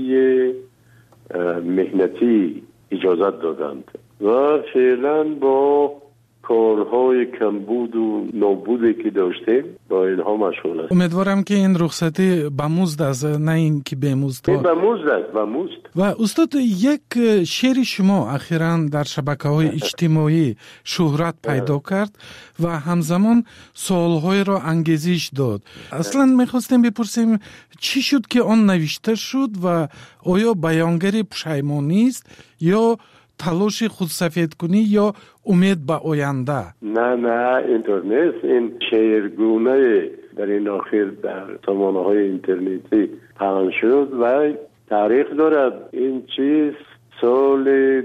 مهنتی اجازت دادند و فعلا با کارهای کمبود و نابودی که داشتیم با اینها مشغول است. امیدوارم که این رخصتی به مزد است، نه این که به مزد. به مزد است، به مزد. و استاد، یک شعر شما اخیراً در شبکه‌های اجتماعی شهرت پیدا کرد و همزمان سوال‌های را انگیزش داد. اصلاً می‌خواستیم بپرسیم چی شد که آن نوشته شد و آیا بیانگر پشیمانی است یا تلاش خودسفیدکنی یا امید به آینده؟ نه اینطور نیست. این شعرگونه در این آخر در سامانه‌های اینترنتی پخش شد و تاریخ دارد. این چیز سال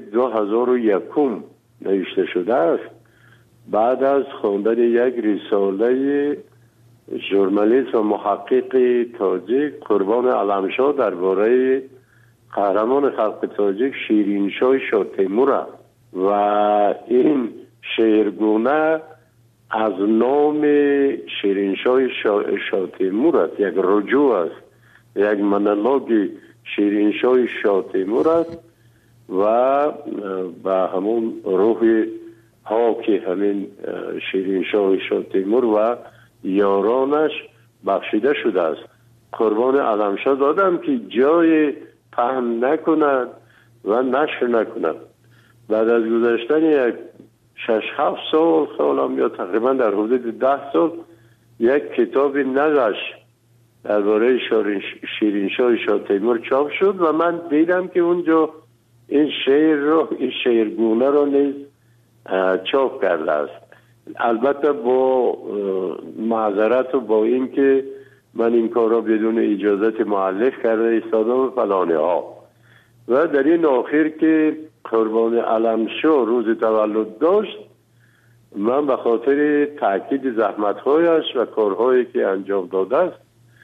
2001 نوشته شده است، بعد از خواندن یک رساله ژورنالیست و محقق تاجیک قربان علمشاه درباره قهرمان خلق تاجیک شیرینشاه شاه تیمور است و این شعرگونه از نام شیرینشاه شاه تیمور است، یک رجوع است، یک مونولوگ شیرینشاه شاه تیمور است و به همون روح ها که همین شیرینشاه شاه تیمور و یارانش بخشیده شده است. قربان علمشاه دادم که جای پهن نکند و نشر نکند. بعد از گذشتن یک 6-7 سال یا تقریبا در حدود 10 سال یک کتاب نقش درباره شیرینشاه شاه تیمور چاپ شد و من دیدم که اونجا این شعرگونه رو نیز چاپ کرده است. البته با معذرت و با این که من این کار را بدون اجازت مؤلف کرده ایستادم فلانه ها. و در این آخر که قربان علمشاه روز تولد داشت، من به خاطر تاکید زحمت‌هایش و کارهایی که انجام داده است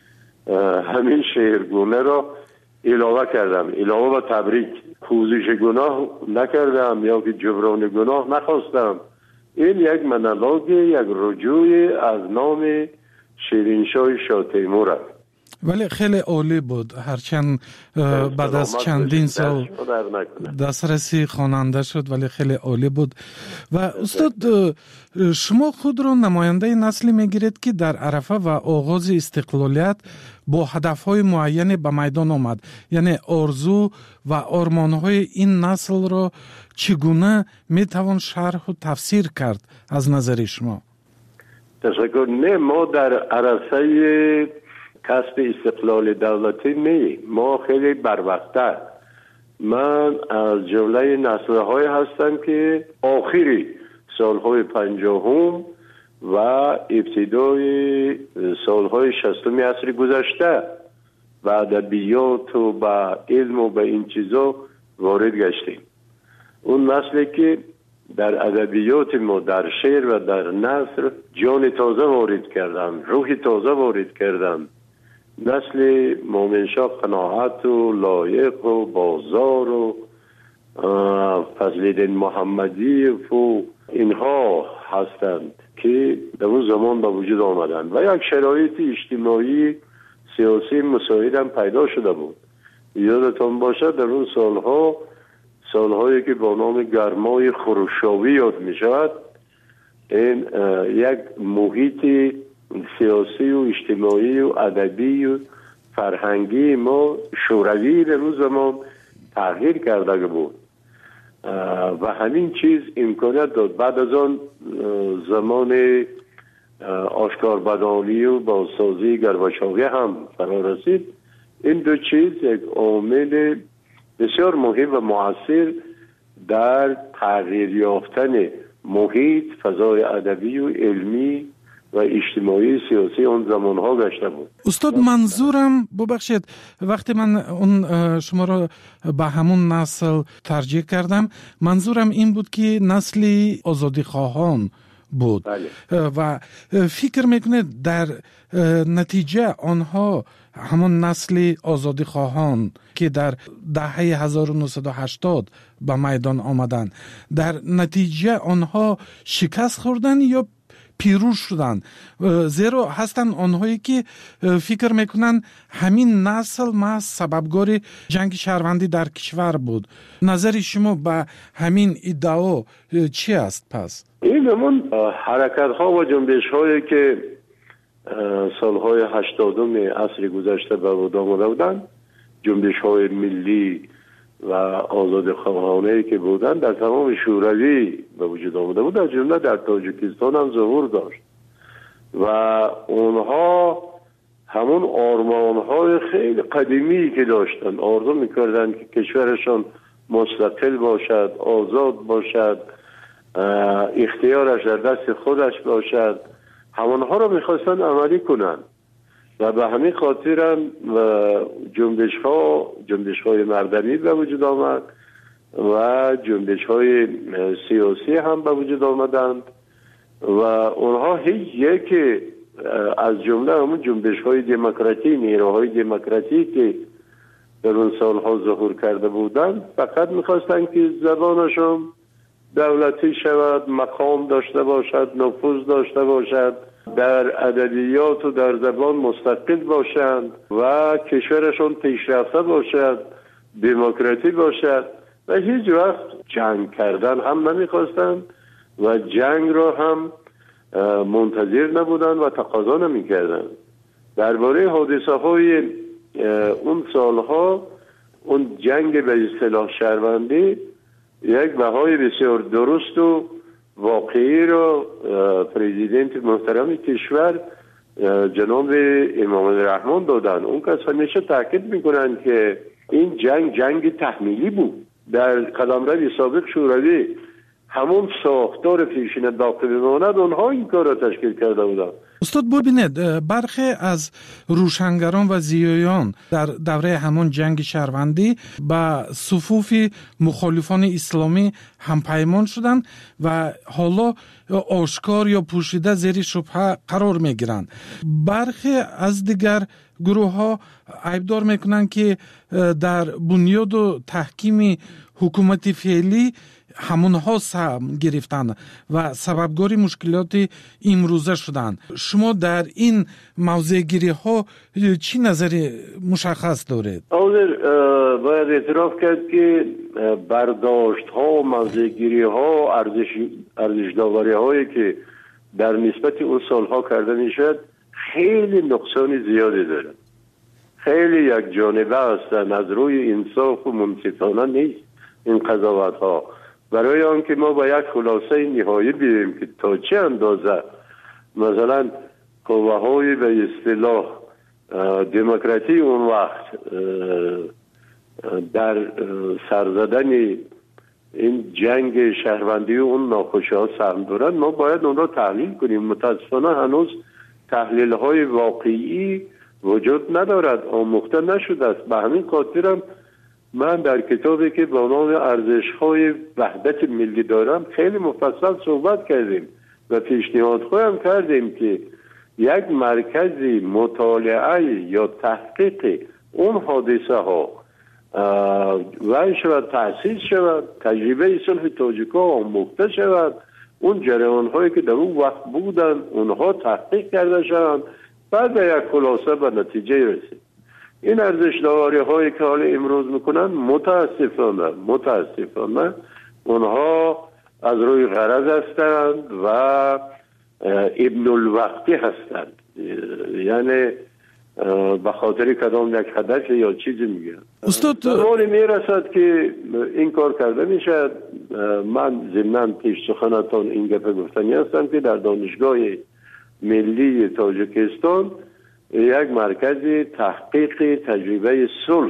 همین شعرگونه را علاوه کردم، علاوه و تبریک. پوزش گناه نکردم یا که جبران گناه نخواستم، این یک منالوگ، یک رجوع از نام شیرینشاه شاه تیمور است. ولی خیلی عالی بود، هرچند بعد از چندین سال دسترسی خواننده شد ولی خیلی عالی بود. و استاد شما خود را نماینده نسلی میگیرید که در عرفه و آغاز استقلالیت با هدفهای معینی به میدان آمد، یعنی آرزو و آرمانهای این نسل را چگونه میتوان شرح و تفسیر کرد از نظر شما؟ تشکر. نه، ما در عرصه کسب استقلال دولتی نه، ما خیلی بروقت‌تر. من از جمله نسل‌های هستم که آخری سالهای 50 و ابتدای سالهای 60 عصر گذشته و ادبیات و با علم و با این چیزا وارد گشتیم. اون نسلی که در ادبیات ما، در شعر و در نثر جان تازه وارد کردن، روح تازه وارد کردن. نسل مومنشاه قناعت و لایق و بازار و فضل‌الدین محمدی و اینها هستند که در اون زمان به وجود آمدند و یک شرایط اجتماعی سیاسی مساعد هم پیدا شده بود. یادتان باشد در اون سالهایی که با نام گرمای خروشاوی یاد می شود، این یک محیط سیاسی و اجتماعی و ادبی و فرهنگی ما شوروی در اون زمان تغییر کرده بود و همین چیز امکانیت داد. بعد از آن زمان آشکاربدانی و بازسازی گرباچوی هم فرا رسید. این دو چیز یک عامل بسیار مهم و مؤثر در تغییر یافتن محیط، فضای ادبی و علمی و اجتماعی سیاسی اون زمانها گشته بود. استاد منظورم ببخشید، وقتی من اون شما را به همون نسل ترجیح کردم، منظورم این بود که نسلی آزادی خواهان بود. بله. و فکر میکنه در نتیجه آنها همون نسل آزادی خواهان که در دهه 1980 به میدان آمدن، در نتیجه آنها شکست خوردن یا پیروز شدن؟ زیرا هستن آنهایی که فکر میکنن همین نسل محض سببگار جنگ شهروندی در کشور بود. نظر شما به همین ادعا چی است پس؟ این همون حرکت ها و جنبش هایی که سالهای 80 عصر گذشته به وجود آمده بودند، جنبش های ملی و آزاد خواهانه که بودند در تمام شوروی به وجود آمده بود، در جمله در تاجیکستان هم ظهور داشت و اونها همون آرمانهای خیلی قدیمی که داشتن، آرزو میکردن که کشورشان مستقل باشد، آزاد باشد، اختیارش در دست خودش باشد، همونها رو میخواستن عملی کنن و به همین خاطر هم جنبش های مردمی به وجود آمد و جنبش های سیاسی هم به وجود آمدند و اونها هیچ یک از جمله همون جنبش های دموکراتی، نیروهای دموکراتی که در اون سالها ظهور کرده بودند فقط میخواستن که زبانشون دولتی شود، مقام داشته باشد، نفوذ داشته باشد، در ادبیات و در زبان مستقل باشند و کشورشون پیشرفته باشد، دموکراتی باشد و هیچ وقت جنگ کردن هم نمیخواستند و جنگ را هم منتظر نبودند و تقاضا نمیکردند. درباره حادثه های اون سالها، اون جنگ به اصطلاح شهروندی یک بهای بسیار درست و واقعی را پرزیدنت محترم کشور جناب امام الرحمن دادن. اون کس همیشه تاکید میکنن که این جنگ تحمیلی بود. در قلمرو سابق شوروی همون ساختار پیشین باقی بماند، اونها این کار را تشکیل کرده بودن. استاد ببینید، برخی از روشنگران و زیایان در دوره همون جنگ شهروندی به صفوف مخالفان اسلامی هم پیمان شدند و حالا آشکار یا پوشیده زیر شبهه قرار می گیرند. برخی از دیگر گروه ها عیبدار میکنند که در بنیاد و تحکیم حکومت فعلی همونها سهم گرفتن و سببگاری مشکلات امروزه شدن. شما در این موضوع گیری ها چی نظر مشخص دارید؟ باید اعتراف کرد که برداشت ها، موضوع گیری ها، ارزش داوری هایی که در نسبت اون سالها کرده میشد خیلی نقصان زیادی داره، خیلی یک جانبه هستن، از روی انصاف و منصفانه نیست این قضاوت ها. برای آنکه ما با یک خلاصه نهایی بیاییم که تا چه اندازه مثلا قوه های به اصطلاح دموکراتی اون وقت در سرزدن این جنگ شهروندی و اون ناخوشی ها سهم دارن، ما باید اون را تحلیل کنیم. متاسفانه هنوز تحلیل های واقعی وجود ندارد، آموخته نشده است. به همین خاطرم من در کتابی که با نام ارزش های وحدت ملی دارم خیلی مفصل صحبت کردیم و پیشنهاد خواهم کردیم که یک مرکزی مطالعه یا تحقیق اون حادثه ها و شود تأسیس شود، تجربه صلح تاجیک‌ها آموخته شود، اون جریان هایی که در اون وقت بودن اونها تحقیق کرده شوند، بعد به یک خلاصه به نتیجه رسید. این ارزش داوری هایی که حال امروز میکنن متاسفانه اونها از روی غرض هستند و ابن الوقتی هستند، یعنی به خاطر کدام یک هدف یا چیزی میگن. استاد زمانی میرسد که این کار کرده میشد. من ضمناً پیش سخنتان این گپ گفتنی هستم که در دانشگاه ملی تاجیکستان یک مرکز تحقیق تجربه صلح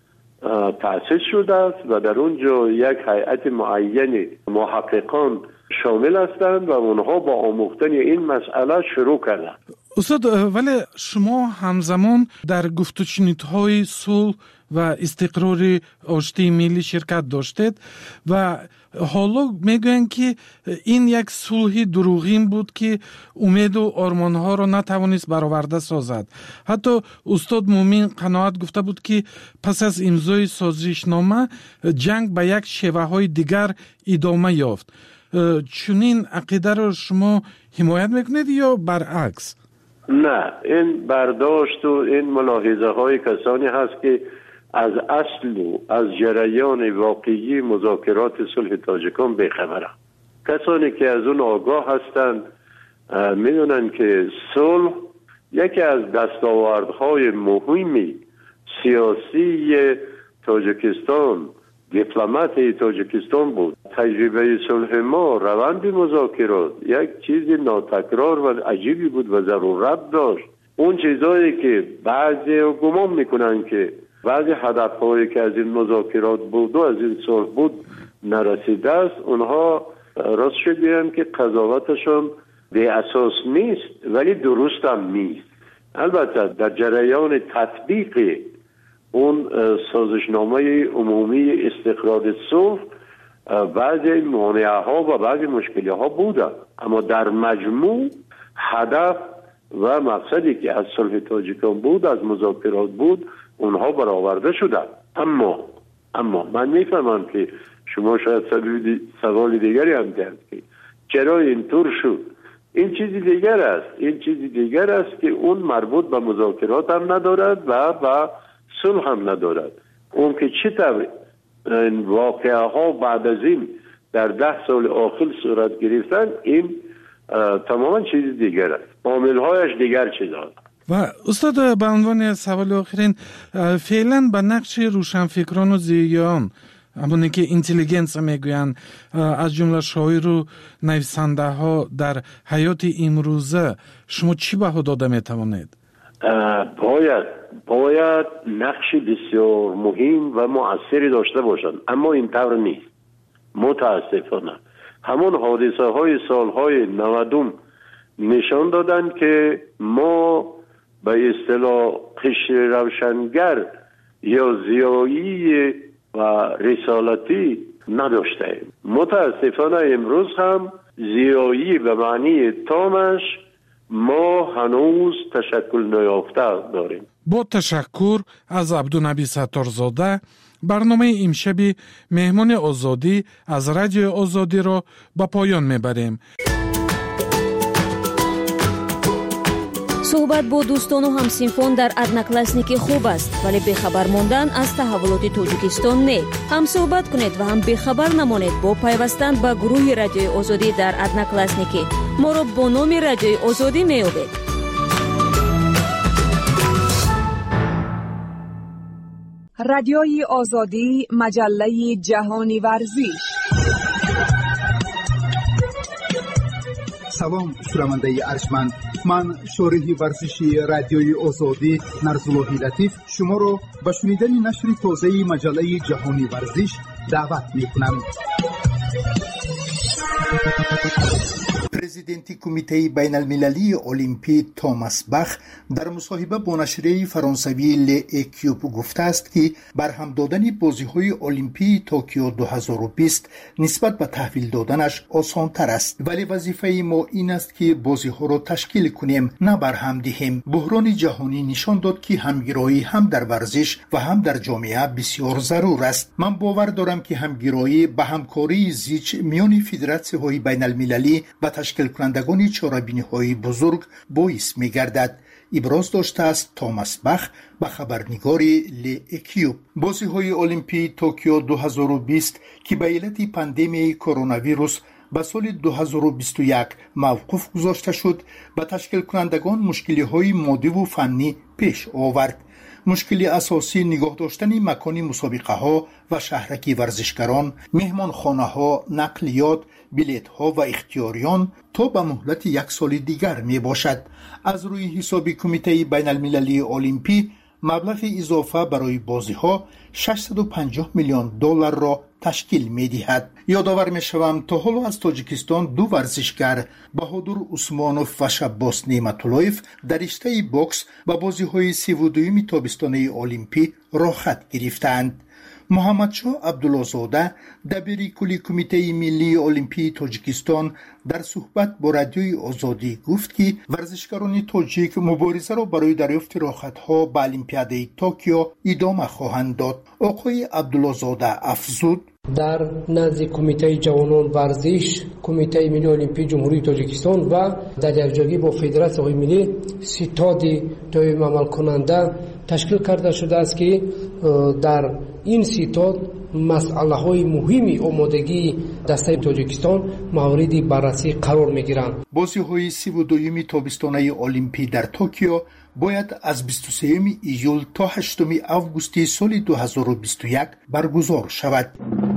تأسیس شده است و در اونجا یک هیئت معین محققان شامل هستند و اونها با آموختن این مسئله شروع کردند. استاد، ولی شما همزمان در گفت و شنودهای صلح و استقرار آشتی ملی شرکت داشتید و حالا میگوین که این یک صلح دروغین بود که امید و آرمانها را نتوانست برآورده سازد. حتی استاد مومن قناعت گفته بود که پس از امضای سازشنامه جنگ به یک شیوه های دیگر ادامه یافت. چنین عقیده را شما حمایت میکنید یا برعکس؟ نه، این برداشت و این ملاحظه های کسانی هست که از اصل و از جریان واقعی مذاکرات صلح تاجیکان بیخبرند. کسانی که از اون آگاه هستند میدونن که صلح یکی از دستاوردهای مهمی سیاسی تاجیکستان، دیپلمات تاجیکستان بود. تجربه صلح ما، روند مذاکرات یک چیز ناتکرار و عجیبی بود و ضرورت داشت. اون چیزایی که بعضی گمان میکنن که بعضی هدفهایی که از این مذاکرات بود و از این صلح بود نرسیده است، اونها راست شد بگم که قضاوتشون به اساس نیست ولی درست هم نیست. البته در جریان تطبیق اون سازشنامه عمومی استقرار صلح بعضی مانعه ها و بعضی مشکلی ها بوده، اما در مجموع هدف و مقصدی که از صلح تاجیکان بود، از مذاکرات بود، اونها برآورده شده. اما من میفهمم که شما شاید سوال دیگری هم دارید که چرا اینطور شد. این چیزی دیگر است که اون مربوط به مذاکرات هم ندارد و به صلح هم ندارد. اون که چطور این واقعه ها بعد از این در 10 سال آخر صورت گرفتن، این تماما چیز دیگر است، عامل هایش دیگر چیز هست. و استاد، به عنوان سوال آخرین، فعلا به نقش روشنفکران و ضیاییان، همونی که اینتلیجنس میگوین، از جمله شاعر و نویسنده ها در حیات امروزه، شما چی بها داده میتوانید؟ باید نقش بسیار مهم و مؤثری داشته باشند، اما این طور نیست. متاسفانه همون حادثه های سالهای 90 نشان دادن که ما به اصطلاح قشر روشنگر یا ضیایی و رسالتی نداشتیم. متاسفانه امروز هم ضیایی به معنی تامش ما هنوز تشکل نیافته داریم. با تشکر از عبدالنبی ستارزاده، برنامه امشب مهمان آزادی از رادیو آزادی را به پایان میبریم. صحبت با دوستان و همسینفون در ادناکلاسنیکی خوب است، ولی بخبر ماندن از تحولات تاجیکستان نه. هم صحبت کنید و هم بخبر نمانید با پیوستن به گروه رادیوی آزادی در ادناکلاسنیکی. ما را با نام رادیوی آزادی میابید. رادیوی آزادی، مجله جهانی ورزش. سلام شنونده ارجمند، من شارح ورزشی رادیوی آزادی نرزالله لطیف شما را به شنیدن نشر تازه مجله جهانی ورزش دعوت می‌کنم. پرزیدنت کمیته بین المللی المپی توماس باخ در مصاحبه با نشریه فرانسوی ل'اکیوب گفته است که برهم دادن بازی‌های المپی توکیو 2020 نسبت به تحویل دادنش آسان‌تر است، ولی وظیفه ما این است که بازی‌ها را تشکیل کنیم، نه برهم دهیم. بحران جهانی نشان داد که همگرایی هم در ورزش و هم در جامعه بسیار ضرور است. من باور دارم که همگرایی به همکاری زیچ میان فدراسیون‌های بین المللی و تشکیل کنندگان چاره‌بینی‌های بزرگ باعث می‌گردد. ابراز داشته است توماس باخ به خبرنگار ل'اکیوب. بازی‌های المپی توکیو 2020 که به علت پاندمی کرونا ویروس به سال 2021 موقوف گذاشته شد، به تشکیل کنندگان مشکل‌های مادی و فنی پیش آورد. مشکل اساسی نگاه داشتن مکان مسابقه ها و شهرک ورزشکاران، مهمانخانه ها، نقلیات، بلیط ها و اختیاریان تا به مهلت یک سال دیگر می باشد. از روی حساب کمیته بین المللی المپی مبلغ اضافه برای بازی ها 650 میلیون دلار را تشکیل می دهد. یادآور می شوم تا حالا از تاجیکستان دو ورزشکار بهادر عثمانوف و شباس نعمت‌اللهیف در رشته بوکس به بازی های 32 تابستانه المپی راحت گرفتند. محمدشاه عبدالله‌زاده دبیر کلی کمیته ملی المپی تاجیکستان در صحبت با رادیوی آزادی گفت که ورزشکاران تاجیک مبارزه را برای دریافت راحت‌ها به المپیاد توکیو ادامه خواهند داد. آقای عبدالله‌زاده افزود: در نزد کمیته جوانان ورزش، کمیته ملی المپی جمهوری تاجیکستان و در یکجایی با فدراسیون ملی ستاد دائم عمل کننده تشکیل کرده شده است که در این ستاد مسئله های مهمی آمادگی دسته تاجیکستان مورد بررسی قرار می گیرند. بازی های 32 تابستانه المپی در توکیو باید از 23 ایول تا 8 آگوست سال 2021 برگزار شود.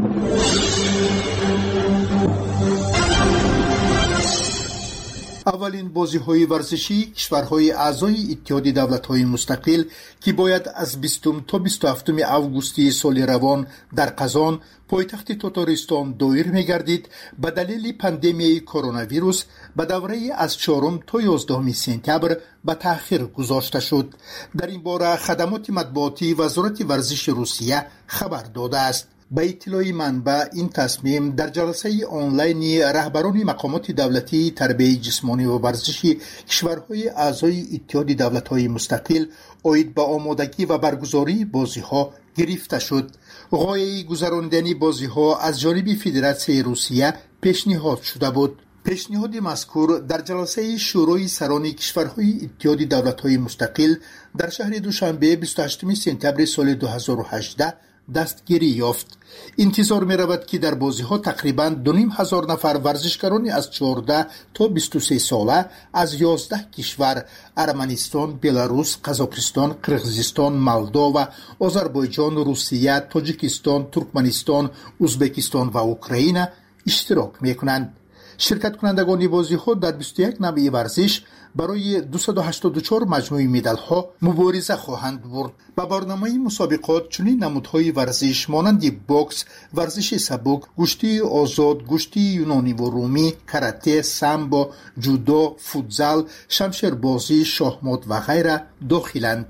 اولین بازی‌های ورزشی کشورهای اعضای اتحاد دولت‌های مستقل که باید از 20 تا 27 آگوست سال روان در قزان پایتخت تاتارستان دایر می‌گردید به دلیل پاندمی کرونا ویروس به دوره از 4 تا 11 سپتامبر به تأخیر گذاشته شد. در این باره خدمات مطبوعاتی وزارت ورزش روسیه خبر داده است. به اطلاع منبع این تصمیم در جلسه آنلاین رهبران مقامات دولتی تربیت جسمانی و ورزشی کشورهای اعضای اتحاد دولت‌های مستقل عاید به آمادگی و برگزاری بازی‌ها گرفته شد. غایه گذراندن بازی‌ها از جانب فدراسیون روسیه پیشنهاد شده بود. پیشنهاد مذکور در جلسه شورای سران کشورهای اتحاد دولت‌های مستقل در شهر دوشنبه 28 سپتامبر سال 2018 دستگیری یافت. انتظار می رود که در بازی ها تقریباً 2500 نفر ورزشکاران از 14 تا 23 ساله از 11 کشور ارمنستان، بلاروس، قزاقستان، قرقیزستان، مولداوا، آذربایجان، روسیه، تاجیکستان، ترکمنستان، ازبکستان و اوکراین اشتراک می کنند. شرکت کنندگان بازی ها در 21 نوع ورزش برای 284 مجموعه مدال ها مبارزه خواهند برد. با برنامه مسابقات چنین نمودهای ورزش مانند بوکس، ورزش سبک، گشتی آزاد، گشتی یونانی و رومی، کاراته، سامبو، جودو، فوتزال، شمشیربازی، شاهمات و غیره داخلند.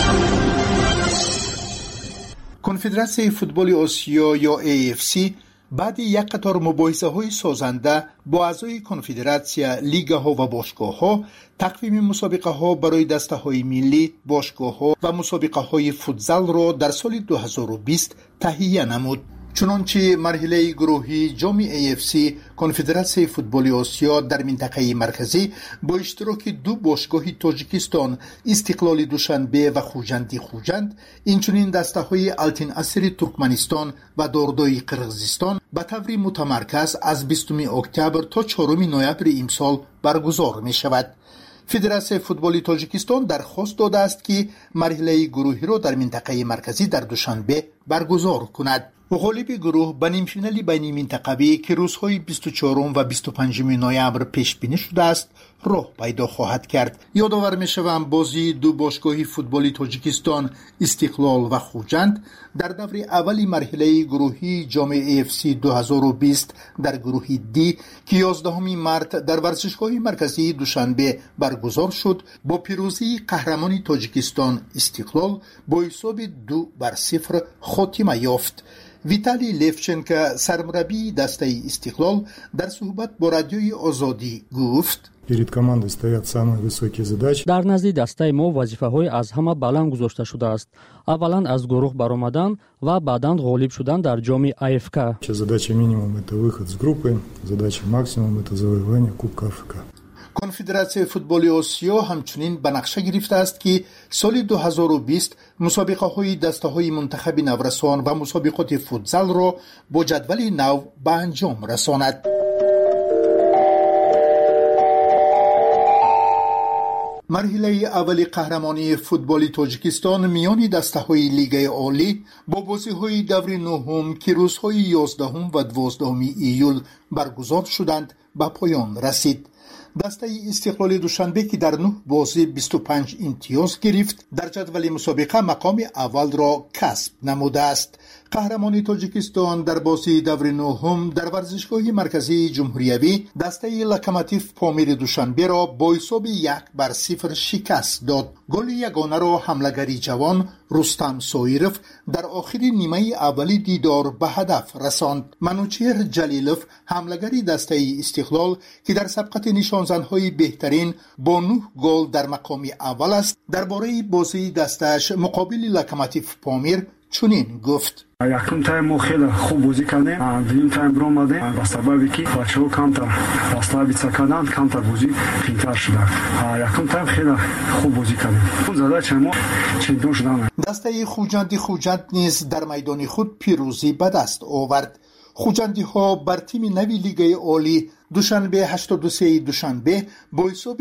کنفدراسیون فوتبال آسیا یا AFC بعد یک قطار مباحثه‌های سازنده با اعضای کنفدراسیا لیگ‌ها و باشگاه‌ها، تقویم مسابقه‌ها برای دسته‌های ملی، باشگاه‌ها و مسابقه‌های فوتزال را در سال 2020 تهیه نمود. چنانچه مرحله گروهی جام AFC کنفدراسیون فوتبال آسیا در منطقه مرکزی با اشتراک دو باشگاه تاجیکستان استقلال دوشنبه و خوجند اینچنین دسته‌های التین اسر ترکمنستان و داردای قرغیزستان به طور متمرکز از 20 اکتبر تا 4 نوامبر امسال برگزار می شود. فدراسیون فوتبال تاجیکستان درخواست داده است که مرحله گروهی را در منطقه مرکزی در دوشنبه برگزار کند. غالب گروه به نیم فینال بین منطقوی که روزهای 24 و 25 نوامبر پیش بینی شده است راه پیدا خواهد کرد. یادآور می‌شوم بازی دو باشگاه فوتبال تاجیکستان استقلال و خوجند در دور اول مرحله گروهی جام AFC 2020 در گروه دی که 11 مارس در ورزشگاه مرکزی دوشنبه برگزار شد با پیروزی قهرمان تاجیکستان استقلال با حساب 2-0 خاتمه یافت. ویتالی لیفچنکو سرمربی دسته استقلال در صحبت با رادیوی آزادی گفت: در نزد دسته ما وظیفه‌های از همه بلند گذاشته شده است. اولا از گروه برآمدن و بعداً غالب شدن در جام AFK. کنفدراسیون فوتبال آسیا همچنین به نقشه گرفته است که سال 2020 مسابقه‌های دسته‌های منتخب نورسان و مسابقات فوتزال را با جدول نو به انجام رساند. مرحله اول قهرمانی فوتبال تاجیکستان میان دسته‌های لیگ عالی با بازی‌های دور نهم که روزهای 11 و 12 ایول برگزار شدند به پایان رسید. دسته استقلال دوشنبه که در 9 بازی 25 امتیاز گرفت در جدول مسابقه مقام اول را کسب نموده است. قهرمان تاجیکستان در بازی دور نهم در ورزشگاه مرکزی جمهوریوی دسته لوکوموتیو پامیر دوشنبه را با حساب 1-0 شکست داد. گل یگانه را حمله‌گری جوان رستم سویرف در آخر نیمه اولی دیدار به هدف رساند. منوچهر جلیلوف حمله‌گری دسته استقلال که در سبقت نشانزن‌های بهترین با 9 گل در مقام اول است درباره بازی دستش مقابل لوکوموتیو پامیر چنین گفت: یکم تایم ما خیلی خوب بازی کردیم. دوم تایم برام اومدیم با سببی که بچه‌ها کمتر فاصله بیشتر کردند، کمتر بازی بهتر شد. یکم تایم خیلی خوب بازی کردیم. اون زده ما چمپیون شدیم. دسته خوجند نیز در میدان خود پیروزی به دست آورد. خوجندی ها بر تیم نوی لیگ عالی دوشنبه 83 دوشنبه با حساب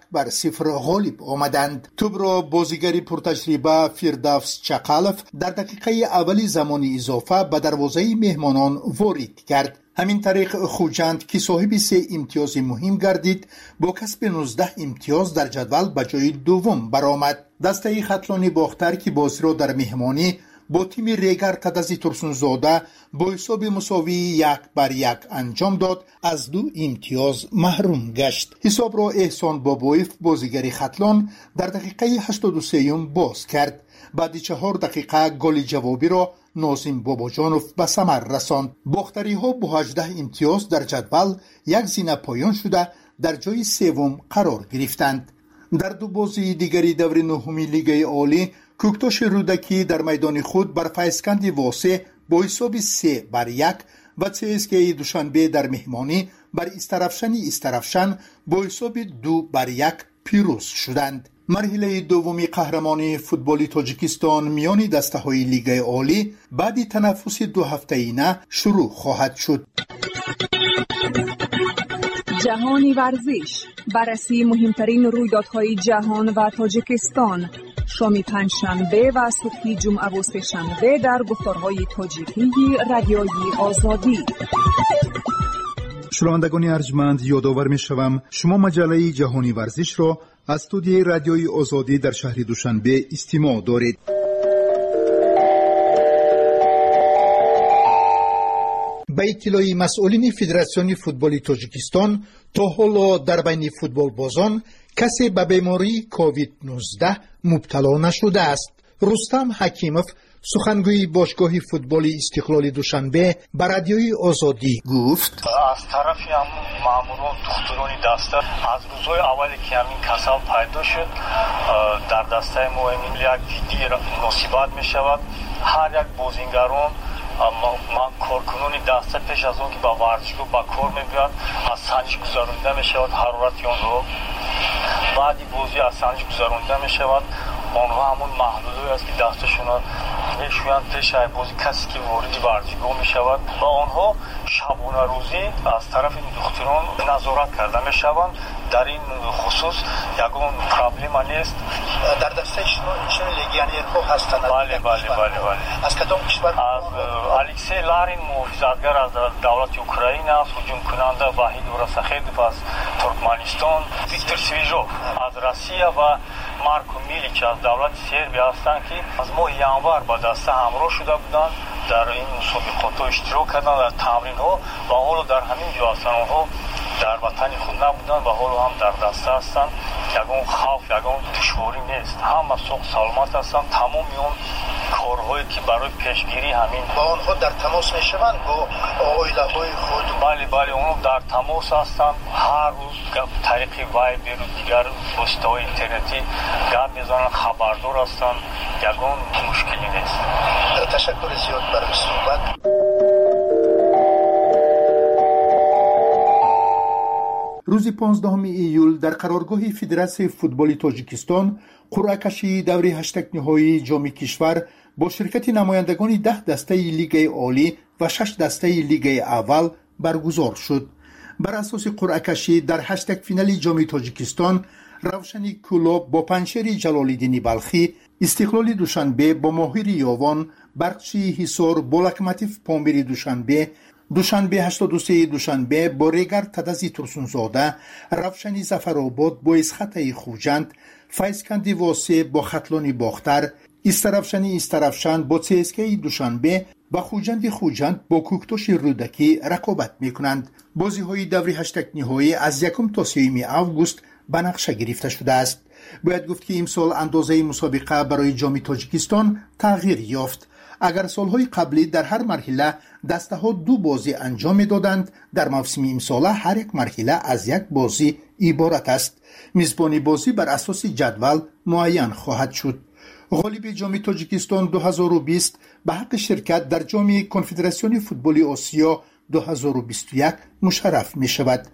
1-0 غالب آمدند. توپ را بازیگر پرتجربه فردوس چقالف در دقیقه اولی زمان اضافه به دروازه مهمانان وارد کرد. همین طریق خوجند که صاحب 3 امتیاز مهم گردید با کسب 19 امتیاز در جدول به جای دوم برآمد. دسته خطلانی باختر که بازی را در مهمانی با تیم ریگر تدزی ترسونزاده با حساب مساوی 1-1 انجام داد از 2 امتیاز محروم گشت. حساب را احسان بابایف بازیگر خطلان در دقیقه 83 باز کرد. بعد 4 دقیقه گل جوابی را ناظم باباجانوف به ثمر رساند. باختری ها با 18 امتیاز در جدول یک زینه پایان شده در جای سوم قرار گرفتند. در 2 بازی دیگری دور نهمی لیگ عالی کوکتاش رودکی در میدان خود بر فیضکند واسه با حساب 3-1 و CSKA دوشنبه در مهمانی بر استرفشن با حساب 2-1 پیروز شدند. مرحله دومی قهرمانی فوتبال تاجیکستان میان دسته‌های لیگ عالی بعد تنفس 2 هفته‌ای شروع خواهد شد. جهانی ورزش، بررسی مهمترین رویدادهای جهان و تاجیکستان، شام پنجشنبه و صبح جمعه و سه‌شنبه در گفتارهای تاجیکی رادیوی آزادی. شنوندگان ارجمند، یادآور می‌شوم شما مجله جهانی ورزش را از استودیوی رادیوی آزادی در شهر دوشنبه استماع دارید. به اطلاع مسئولین فدراسیون فوتبال تاجیکستان تا حالا در بین فوتبال بازان کسی به بیماری کووید 19 مبتلا نشده است. رستم حکیموف سخنگوی باشگاه فوتبال استقلال دوشنبه به رادیوی آزادی گفت از طرفی هم ماموران دخترانی دسته از روزهای اولی که همین کسل پیدا شد در دسته ما یک جدی مصیبت می شود. هر یک بازیگران من کارکنانی دسته پیش از اون که با ورزشگاه با کار میگوید از سنج گذرانده می شود. حرارت آنها بعدی بازی از سنج گذرانده می شود. آنها همون محلولی است که دستشون میشویند پیش بازی کسی که وارد ورزشگاه می شود و آنها شبانه روزی از طرف دختران نظارت کرده می شوند. در این خصوص یگان پرابلم نیست. در دسته چه لگیونرها هستند؟ بله. از کدام کشور؟ از الکسی لارین محافظتگر از دولت اوکراین است. هجوم کننده وحید ورسخیدov از ترکمنستان، ویکتور سویژوف از روسیه و مارکو میلیچ از دولت سربیا هستند که از ماه ینوار با دسته همراه شده بودند. در این مسابقات اشتراک کردند در تمرین ها و حالا در همین جا هستند. آنها در وطن خود نبودند و حالا هم در دسته هستند. یگان خوف یگان دشواری نیست. همه سوق سلامت هستند. تمام اون کارهایی که برای پیشگیری همین با آنها در تماس میشوند با عائله های خود؟ بله اونها در تماس هستند. هر روز طریق وایبر و دیگر وسیله‌های اینترنتی گپ میزنند، خبردار هستند. یگان مشکلی نیست. تشکر زیاد برای صحبت. روز 15 ایول در قرارگاه فدراسیون فوتبال تاجیکستان قرعه کشی دور هشتگ نهایی جام کشور با شرکت نمایندگان 10 دسته لیگ عالی و 6 دسته لیگ اول برگزار شد. بر اساس قرعه کشی در هشتگ فینال جام تاجیکستان روشنی کلوب با پنشیر جلال‌الدین بلخی، استقلال دوشنبه با ماهر یاوان، برقچی حصار با لوکوموتیو پامیر دوشنبه 83 دوشنبه با ریگر تدزی ترسونزاده، روشنی ظفرآباد با اسخطه خوجند، فیضکندی واسه با خطلانی باختر، استرفشن با CSKA دوشنبه و خوجند با کوکتوش رودکی رقابت میکنند. بازی های دوری هشتگ نهایی از 1 تا 3 آگوست به نقشه گرفته شده است. باید گفت که امسال اندازه مسابقه برای جام تاجیکستان تغییر یافت. اگر سالهای قبلی در هر مرحله دسته ها 2 بازی انجام می دادند، در موسم امسال هر یک مرحله از 1 بازی عبارت است. میزبانی بازی بر اساس جدول معین خواهد شد. غالب جام تاجیکستان 2020 به حق شرکت در جام کنفدراسیون فوتبال آسیا 2021 مشرف می شود.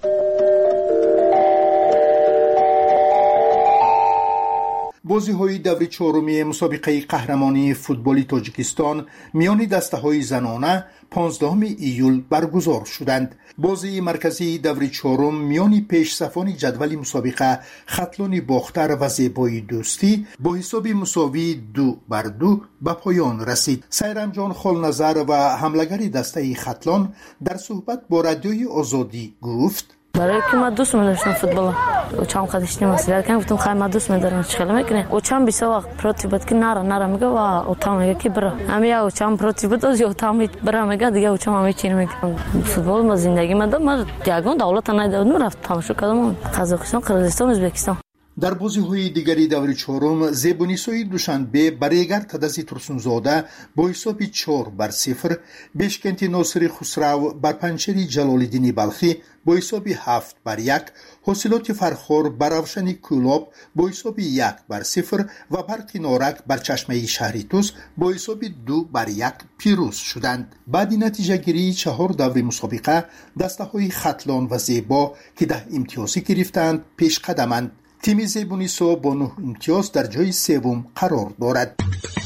بازی های دوره 4 مسابقه قهرمانی فوتبال تاجیکستان میان دسته های زنانه 15 ایول برگزار شدند. بازی مرکزی دوره 4 میان پیشصفان جدول مسابقه خطلان باختر و زیبای دوستی با حساب مساوی 2-2 به پایان رسید. سیرمجان خالنظر و حملگری دسته خطلان در صحبت با رادیوی آزادی گفت برای که من دوست می‌داشتم فوتبال اوچام خودش نمی‌سید که گفتم خیلی من دوست می‌دارم چیکار می‌کنه اوچام بیسا وقت پروتیبت که نرا میگه و اوچام میگه که برو همین اوچام پروتیبت از اوچام برا میگه دیگه اوچام همین چی میگه فوتبال ما زندگی من دیگه دولت نداد رفت تماشا کردم قزاقستان قرقیزستان ازبکستان. در بازی های دیگری دور 4 زیبونیسوی دوشنبه بریگر تدزی ترسونزاده با حساب 4-0، بشکنتی ناصری خسرو بر پنچری جلال‌الدین بلخی با حساب 7-1، حاصلات فرخور بر روشنی کلوب با حساب 1-0 و برق نارک بر چشمه شهری توس با حساب 2-1 پیروز شدند. بعد نتیجه گیری 4 دور مسابقه دسته های خطلان و زیبا که 10 امتیازی گرفتند پیش قدمند. تیم زیبونیسو با 9 امتیاز در جای 3 قرار دارد.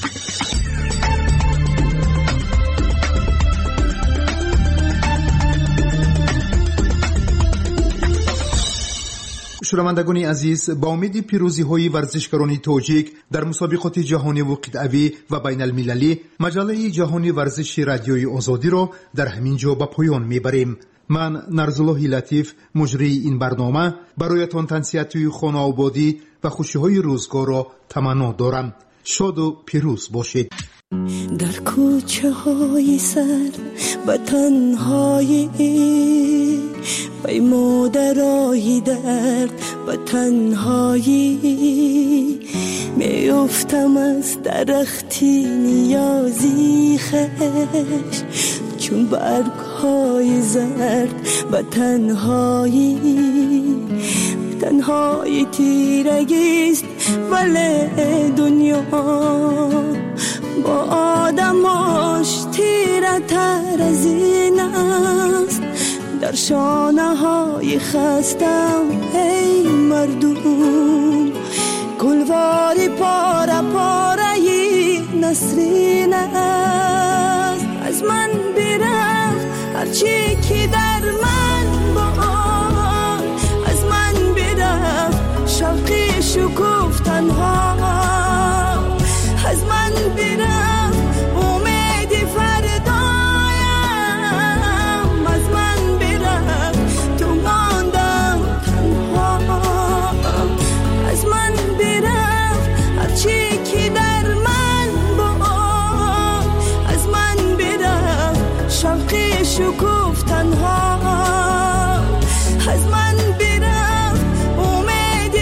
شنوندگان عزیز، با امید پیروزی های ورزشکاران تاجیک در مسابقات جهانی و قطعی و بین المللی، مجله جهانی ورزش رادیوی آزادی را در همین جا به پایان میبریم. من نرزالله لطیف مجری این برنامه برایتان تنسیت خانه آبادی و خوشی های روزگار را تمنا دارم. شاد و پیروز باشید. در کوچه های سرد به تنهایی بی مادرای درد به تنهایی میافتم از درختی نیازی خش، چون برگ‌های زرد و تنهایی تیرگیست، ولی دنیا با آدماش تیره تر از این است. در شانه های خستم ای مردم، گلواری پاره پاره نسرین است. از من برفت هرچی که در من بود، از من برفت شوقی شکفتن ها، از من برفت امید فردایم، از من برفت تو ماندم تنها، از من برفت هرچی که در من بود، از من برفت شوقی شکفتن ها، از من برفت امید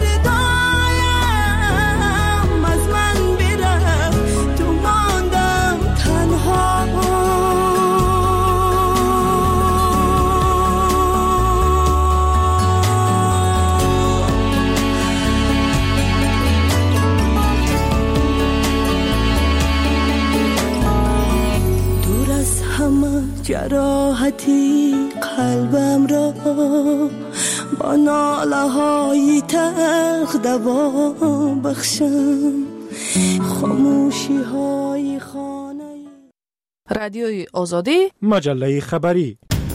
فردایم، از من برفت تو ماندم تنها. دور از همه جراحتی قلبم را با ناله های تلخ دوا بخشم، خاموشی های خانه. رادیوی آزادی، مجله خبری.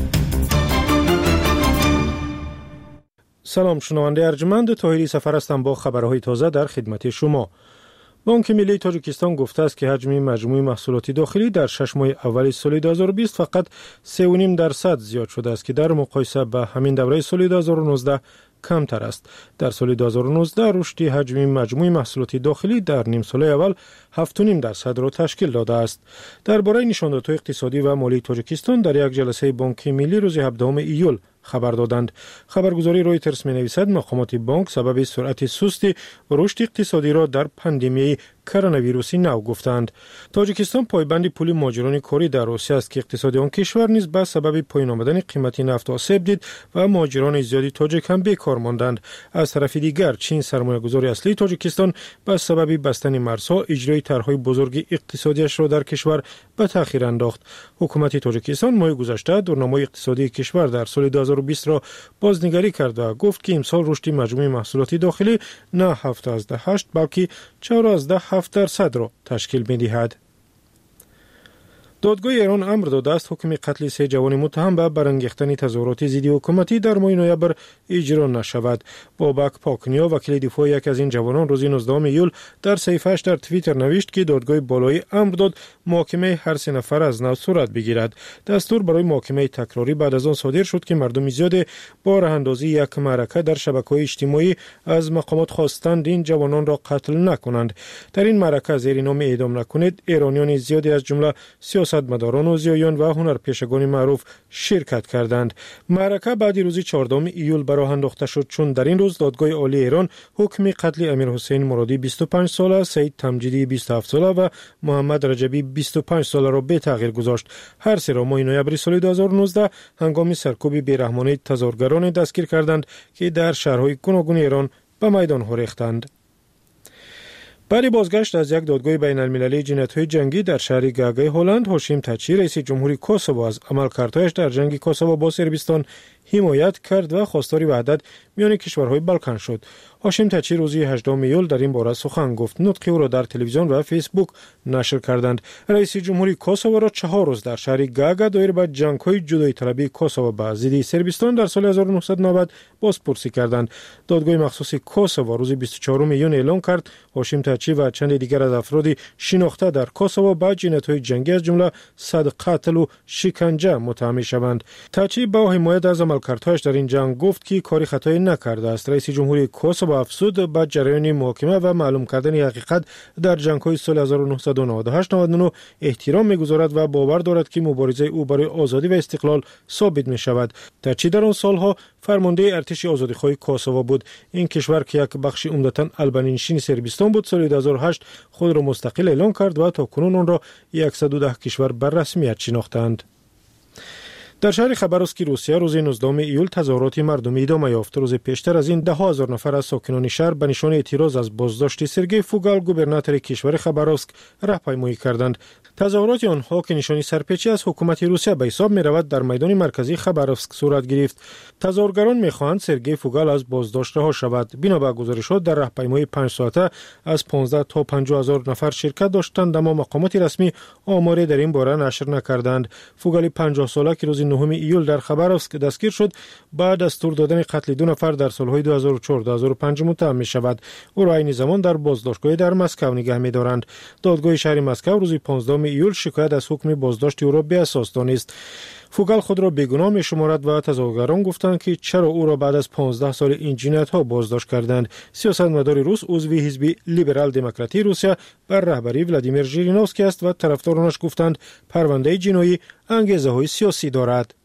سلام شنونده ارجمند، طاهری سفر هستم با خبرهای تازه در خدمت شما. بانک ملی تاجیکستان گفته است که حجم مجموع محصولات داخلی در 6 ماه اول سال 2020 فقط 3.5% زیاد شده است که در مقایسه با همین دوره سال 2019 کمتر است. در سال 2019 رشد حجم مجموع محصولات داخلی در نیم سال اول 7.5% را تشکیل داده است. درباره نشانده‌های اقتصادی و مالی تاجیکستان در یک جلسه بانک ملی روز 17 ایول خبر دادند. خبرگزاری رویترز می‌نویسد مقامات بانک سبب سرعت سست رشد اقتصادی را در پاندمی کرونا ویروسی نو گفتند. تاجیکستان پایبند پول مهاجران کاری در روسیه است که اقتصاد آن کشور نیز به سبب پایین آمدن قیمت نفت آسیب دید و مهاجران زیادی تاجیک هم بیکار ماندند. از طرف دیگر چین سرمایه‌گذار اصلی تاجیکستان به سبب بستن مرزها اجرای طرح‌های بزرگ اقتصادیش را در کشور به تأخیر انداخت. حکومت تاجیکستان ماه گذشته دورنامه اقتصادی کشور در سال 2020 را بازنگری کرد و گفت که امسال رشد مجموع محصولات داخلی نه 7.8 بلکه 4.7% را تشکیل می‌دهد. دادگاه ایران امر داده است حکم قتل 3 جوان متهم به برانگیختن تظاهرات ضد حکومتی در ماه نوامبر اجرا نشود. بابک پاکنیا وکیل دفاع یک از این جوانان روز 19 ایول در صفحه‌اش در توییتر نوشت که دادگاه بالای امر داد محاکمه هر 3 نفر از نو صورت بگیرد. دستور برای محاکمه تکراری بعد از آن صادر شد که مردم زیاد با راهاندازی یک معرکه در شبکه‌های اجتماعی از مقامات خواستند این جوانان را قتل نکنند. در این معرکه زیر نام اعدام نکنید ایرانیان زیادی از جمله سیاستمداران و زیایان و هنرپیشگان معروف شرکت کردند. معرکه بعد روز 14 ایول به راه انداخته شد چون در این روز دادگاه عالی ایران حکم قتل امیرحسین مرادی 25 ساله، سعید تمجیدی 27 ساله و محمد رجبی 25 ساله را به تغییر گذاشت. هر سه را ماه نوامبر سال 2019 هنگام سرکوب بیرحمانه تظاهرگران دستگیر کردند که در شهرهای گوناگون ایران به میدان‌ها ریختند. بعد بازگشت از یک دادگاه بین المللی جنایت‌های جنگی در شهر گاگای هلند، هاشیم تاچی رئیس جمهوری کوسوو از عملکردهایش در جنگ کوسوو با صربستان حمایت کرد و خواستار وحدت میان کشورهای بالکان شد. هاشیم تاچی روز 18 ایول در این باره سخن گفت. نطقی او را در تلویزیون و فیسبوک نشر کردند. رئیس جمهوری کوسوو را 4 روز در شهر گاگا دایر به جنگ‌های جدایی طلبی کوسوو با ضد صربستان در سال 1990 بازپرسی کردند. دادگاه مخصوص کوسوو روز 24 میلیون اعلام کرد هاشیم تاچی و چند دیگر از افراد شناخته در کوسوو با جنایت‌های جنگی از جمله صد قتل و شکنجه متهم شوند. تاچی با حمایت از عملکردهایش در این جنگ گفت که کاری خطایی نکرده است. رئیس جمهوری کوسوو افزود با جریان محاکمه و معلوم کردن حقیقت در جنگ‌های سال 1998-99 احترام می‌گذارد و باور دارد که مبارزه او برای آزادی و استقلال ثابت می‌شود. تاچی در آن سالها فرمانده ارتش آزادیخواه کوسوو بود. این کشور که یک بخش عمدتاً آلبانی صربستان بود سال 2008 خود را مستقل اعلام کرد و تا کنون آن را 110 کشور بر رسمیت شناختند. در شهر خبروسک روسیه روز 19 ایول تظاهرات مردمی ادامه یافت. روز پیشتر از این 10,000 نفر از ساکنان شهر به نشان اعتراض از بازداشت سرگئی فوگال گوبرناتور کشور خبروسک راهپیمایی کردند. تظاهرات آنها که نشانی سرپیچی از حکومت روسیه به حساب می‌رود در میدان مرکزی خبروسک صورت گرفت. تظاهرگران می‌خواهند سرگئی فوگال از بازداشت رها شود. بنا به گزارشات در راهپیمایی 5 ساعته از 15 تا 50,000 نفر شرکت داشتند، اما مقامات رسمی آماری در این باره نشر نکردند. فوگال 50 ساله که روز 9 ایول در خبروسک دستگیر شد بعد از دستور دادن قتل 2 نفر در سالهای 2004-2005 متهم می‌شود. او را این زمان در بازداشتگاه در مسکو نگه می‌دارند. دادگاه شهر مسکو روز 15 ایول شکایت از حکم بازداشت او را بی اساس دانست. فوگال خود را بیگناه می‌شمارد و تظاهرگران گفتند که چرا او را بعد از 15 سال این جنایت‌ها بازداشت کردند. سیاستمدار روس عضو حزب لیبرال دموکراتی روسیه بر رهبری ولادیمیر ژیرینوفسکی است و طرفدارانش گفتند پرونده جنایی انگیزه‌های سیاسی دارد.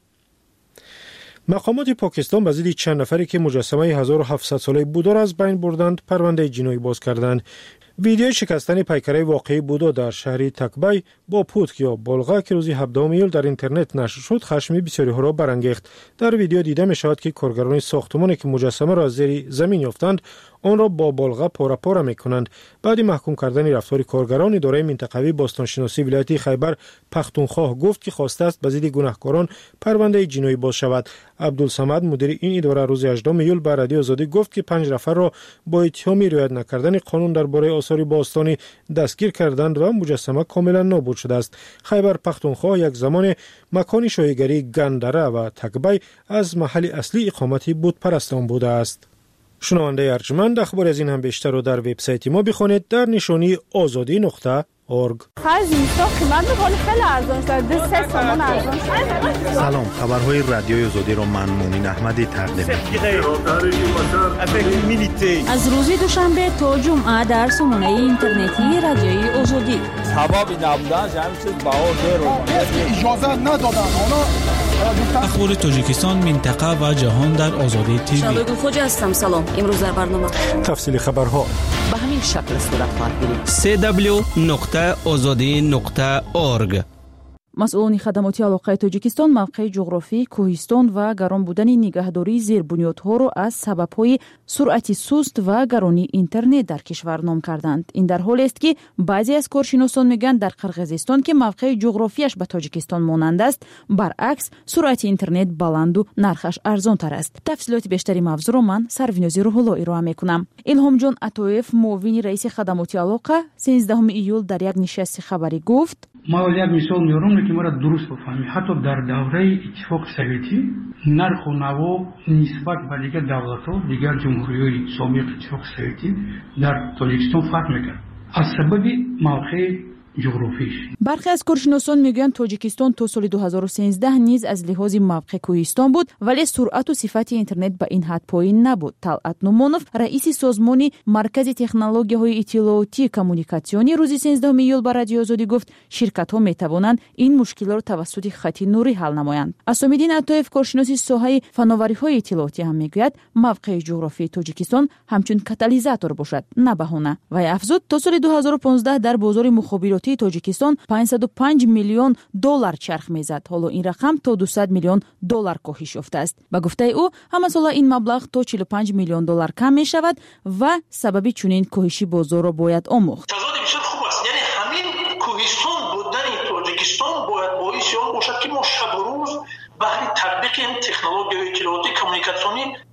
مقامات پاکستان به ضد چند نفری که مجسمه 1700 ساله بودا را از بین بردند پرونده جنایی باز کردند. ویدیو شکستن پیکره واقعی بودا در شهر تکبای با پوتک یا بلغه که روز 17 ایول در اینترنت نشر شد خشم بسیاری ها را برانگیخت. در ویدیو دیده می شود که کارگران ساختمانی که مجسمه را از زیر زمین یافتند آن را با بلغه پاره پاره می کنند. بعد محکوم کردن رفتار کارگران، اداره منطقوی باستانشناسی ولایت خیبر پختونخوا گفت که خواسته است به ضد گناهکاران پرونده جنایی باز شود. عبدالصمد مدیر این اداره روز 18 ایول به رادیو آزادی گفت که 5 نفر را با اتهام رعایت نکردن قانون درباره آثار باستانی دستگیر کردند و مجسمه کاملا نابود شده است. خیبر پختونخوا یک زمان مکان شایگری گندره و تکبای از محل اصلی اقامت بتپرستان بوده است. شنونده ارجمند، اخبار از این هم بیشتر رو در وبسایت ما بخوانید در نشانی azadi.org. سلام، خبرهای رادیوی آزادی رو من مومن احمدی تقدیم می‌کنم. از روز دوشنبه تا جمعه در سامانه اینترنتی رادیوی آزادی. سبب نبودن همین چیز اجازه ندادن. اخبار تاجیکستان، منطقه و جهان در آزادی تیوی. شبگون خوجا هستم. سلام. امروز در برنامه تفصیل خبرها به همین شکل صورت خواهد گرفت. www.azadi.org. مسئولان خدماتی علاقه تاجیکستان موقع جغرافی، کوهستان و گران بودن نگهداری زیربنیادها را از سبب‌های سرعت سست و گرانی اینترنت در کشور نام کردند. این در حالی است که بعضی از کارشناسان میگن در قرقیزستان که موقع جغرافیش به تاجیکستان مانند است، برعکس سرعت اینترنت بلند و نرخش ارزان تر است. تفصیلات بیشتری موضوع را من سرونازی روح‌الله ارائه میکنم. الهام جان عطایف، معاون رئیس خدماتی علاقه، 13 ایول در یک نشست خبری گفت: ما یک مثال میارم که ما را درست بفهمیم. حتی در دوره اتفاق سوویتی نرخ و نوا نسبت به دیگر دولت‌ها، دیگر جمهوری‌های سابق اتفاق سوویتی در تاجیکستان فرق می‌کرد از سبب موقع جغرافیش. برخی از کارشناسان میگویند تاجیکستان تا سال 2013 نیز از لحاظ موقع کوهستان بود، ولی سرعت و صفت اینترنت به این حد پایین نبود. طلعت نومانوف، رئیس سازمان مرکز تکنولوژی‌های اطلاعاتی کمونیکاسیونی، روز 13 ایول به رادیو آزادی گفت شرکت‌ها می‌توانند این مشکلات را توسط خط نوری حل نمایند. اسام‌الدین عطایف، کارشناس ساحه فناوری‌های اطلاعاتی هم میگوید موقع جغرافی تاجیکستان همچون کاتالیزاتور باشد، نه بهانه. و افزود تا سال 2015 در بازار مخابراتی تاجیکستان 505 میلیون دلار چرخ میزد. حالا این رقم تا 200 میلیون دلار کاهش یافته است. به گفته او همه سال این مبلغ تا 45 میلیون دلار کم می شود و سبب چنین کاهشی بازار را باید آموخت. تضاد بسیار خوب است. یعنی همین کوهستان بودن تاجیکستان باید باعث آن باشد که ما شب و روز برای تطبیق این تکنولوژی اطلاعاتی کمونیکاسیونی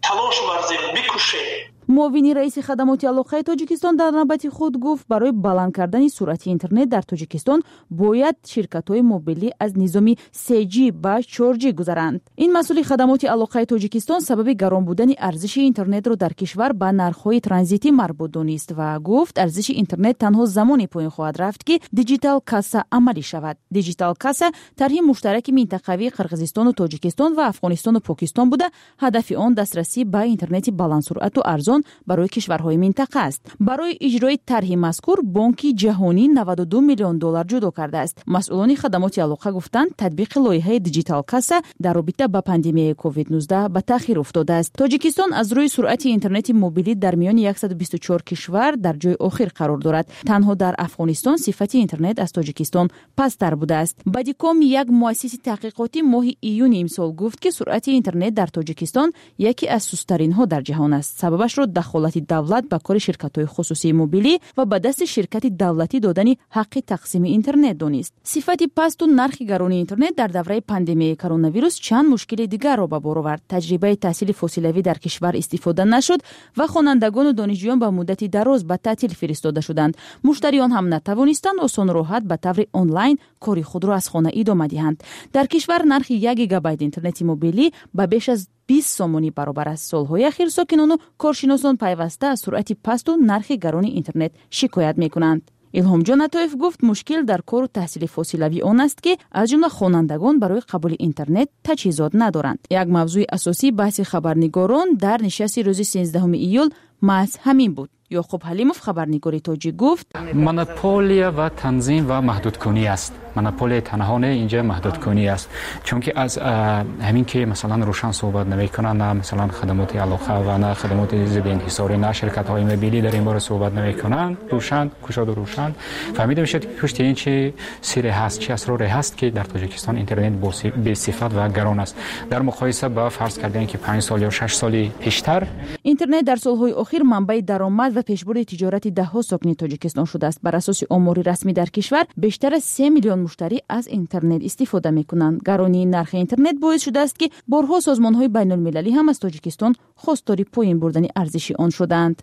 تلاش ورزید، بکوشید. معاون رئیس خدمات علاقه تاجیکستان در نوبت خود گفت برای بلند کردن سرعت اینترنت در تاجیکستان باید شرکت‌های موبیلی از نظام 3G به 4G گذرند. این مسئول خدمات علاقه تاجیکستان سبب گران بودن ارزش اینترنت را در کشور به نرخ‌های ترانزیتی مربوط دانست و گفت ارزش اینترنت تنها زمانی پایین خواهد رفت که دیجیتال کاسا عملی شود. دیجیتال کاسا طرح مشترک منطقوی قرقیزستان و تاجیکستان و افغانستان و پاکستان بوده. هدف آن دسترسی به اینترنت بلند سرعت و ارزان برای کشورهای منطقه است. برای اجرای طرح مذکور بانک جهانی 92 میلیون دلار جدا کرده است. مسئولان خدمات علاقه گفتند تطبیق لایحه دیجیتال کاسا در رابطه با پاندمی کووید 19 به تاخیر افتاده است. تاجیکستان از روی سرعت اینترنت موبیلی در میان 124 کشور در جای آخر قرار دارد. تنها در افغانستان صفت اینترنت از تاجیکستان پست‌تر بوده است. بدیکام یک مؤسسه تحقیقاتی ماه ایون امسال گفت که سرعت اینترنت در تاجیکستان یکی از سست‌ترین ها در جهان است. سببش را دخالت دولت به کار شرکت‌های خصوصی موبیلی و به دست شرکت دولتی دادن حق تقسیم اینترنت دانست. صفت پست و نرخ گران اینترنت در دوره پاندمی کرونا ویروس چند مشکل دیگر را به بار آورد. تجربه تحصیل فاصله‌ای در کشور استفاده نشد و خوانندگان و دانشجویان به مدت دراز به تعطیل فرستاده شدند. مشتریان هم نتوانستند آسان راحت به طور آنلاین کاری خود را از خانه ادامه دهند. در کشور نرخ 1 گیگابایت اینترنت موبیلی به بیش از 20 سومانی برابر است. سالهای اخیر ساکنان و کارشناسان پیوسته از سرعت پست و نرخ گران اینترنت شکایت می‌کنند. الهام جان عطایف گفت مشکل در کار و تحصیل فاصله‌ای آن است که از جمله خوانندگان برای قبول اینترنت تجهیزات ندارند. یک موضوع اساسی بحث خبرنگاران در نشست روز 13 ایول محض همین بود. یعقوب حلیموف خبرنگار تاجیک گفت مونوپولیا و تنظیم و محدودکنی است. مونوپولی تنها نه، اینجا محدودکنی است. چون که از همین که مثلا روشن صحبت نمیکنن، نه مثلا خدمات علاقه و نه خدمات ضد انحصاری، نه شرکت های موبیلی در این باره صحبت نمیکنن، روشن گشاد و روشن فهمیده میشه که پشت این چه سری هست، چه اسراری هست که در تاجیکستان اینترنت به صفت و گران است. در مقایسه با فرض کردن که 5 سال یا 6 سال پیشتر اینترنت در سالهای اخیر منبع درآمد و پیشبرد تجارت ده‌ها ساکن تاجیکستان شده است. بر اساس آمار رسمی در کشور بیشتر از 3 میلیون مشتری از اینترنت استفاده می‌کنند. گرانی نرخ اینترنت باعث شده است که بارها سازمان‌های بین‌المللی هم از تاجیکستان خواستار پایین بردن ارزش آن شدند.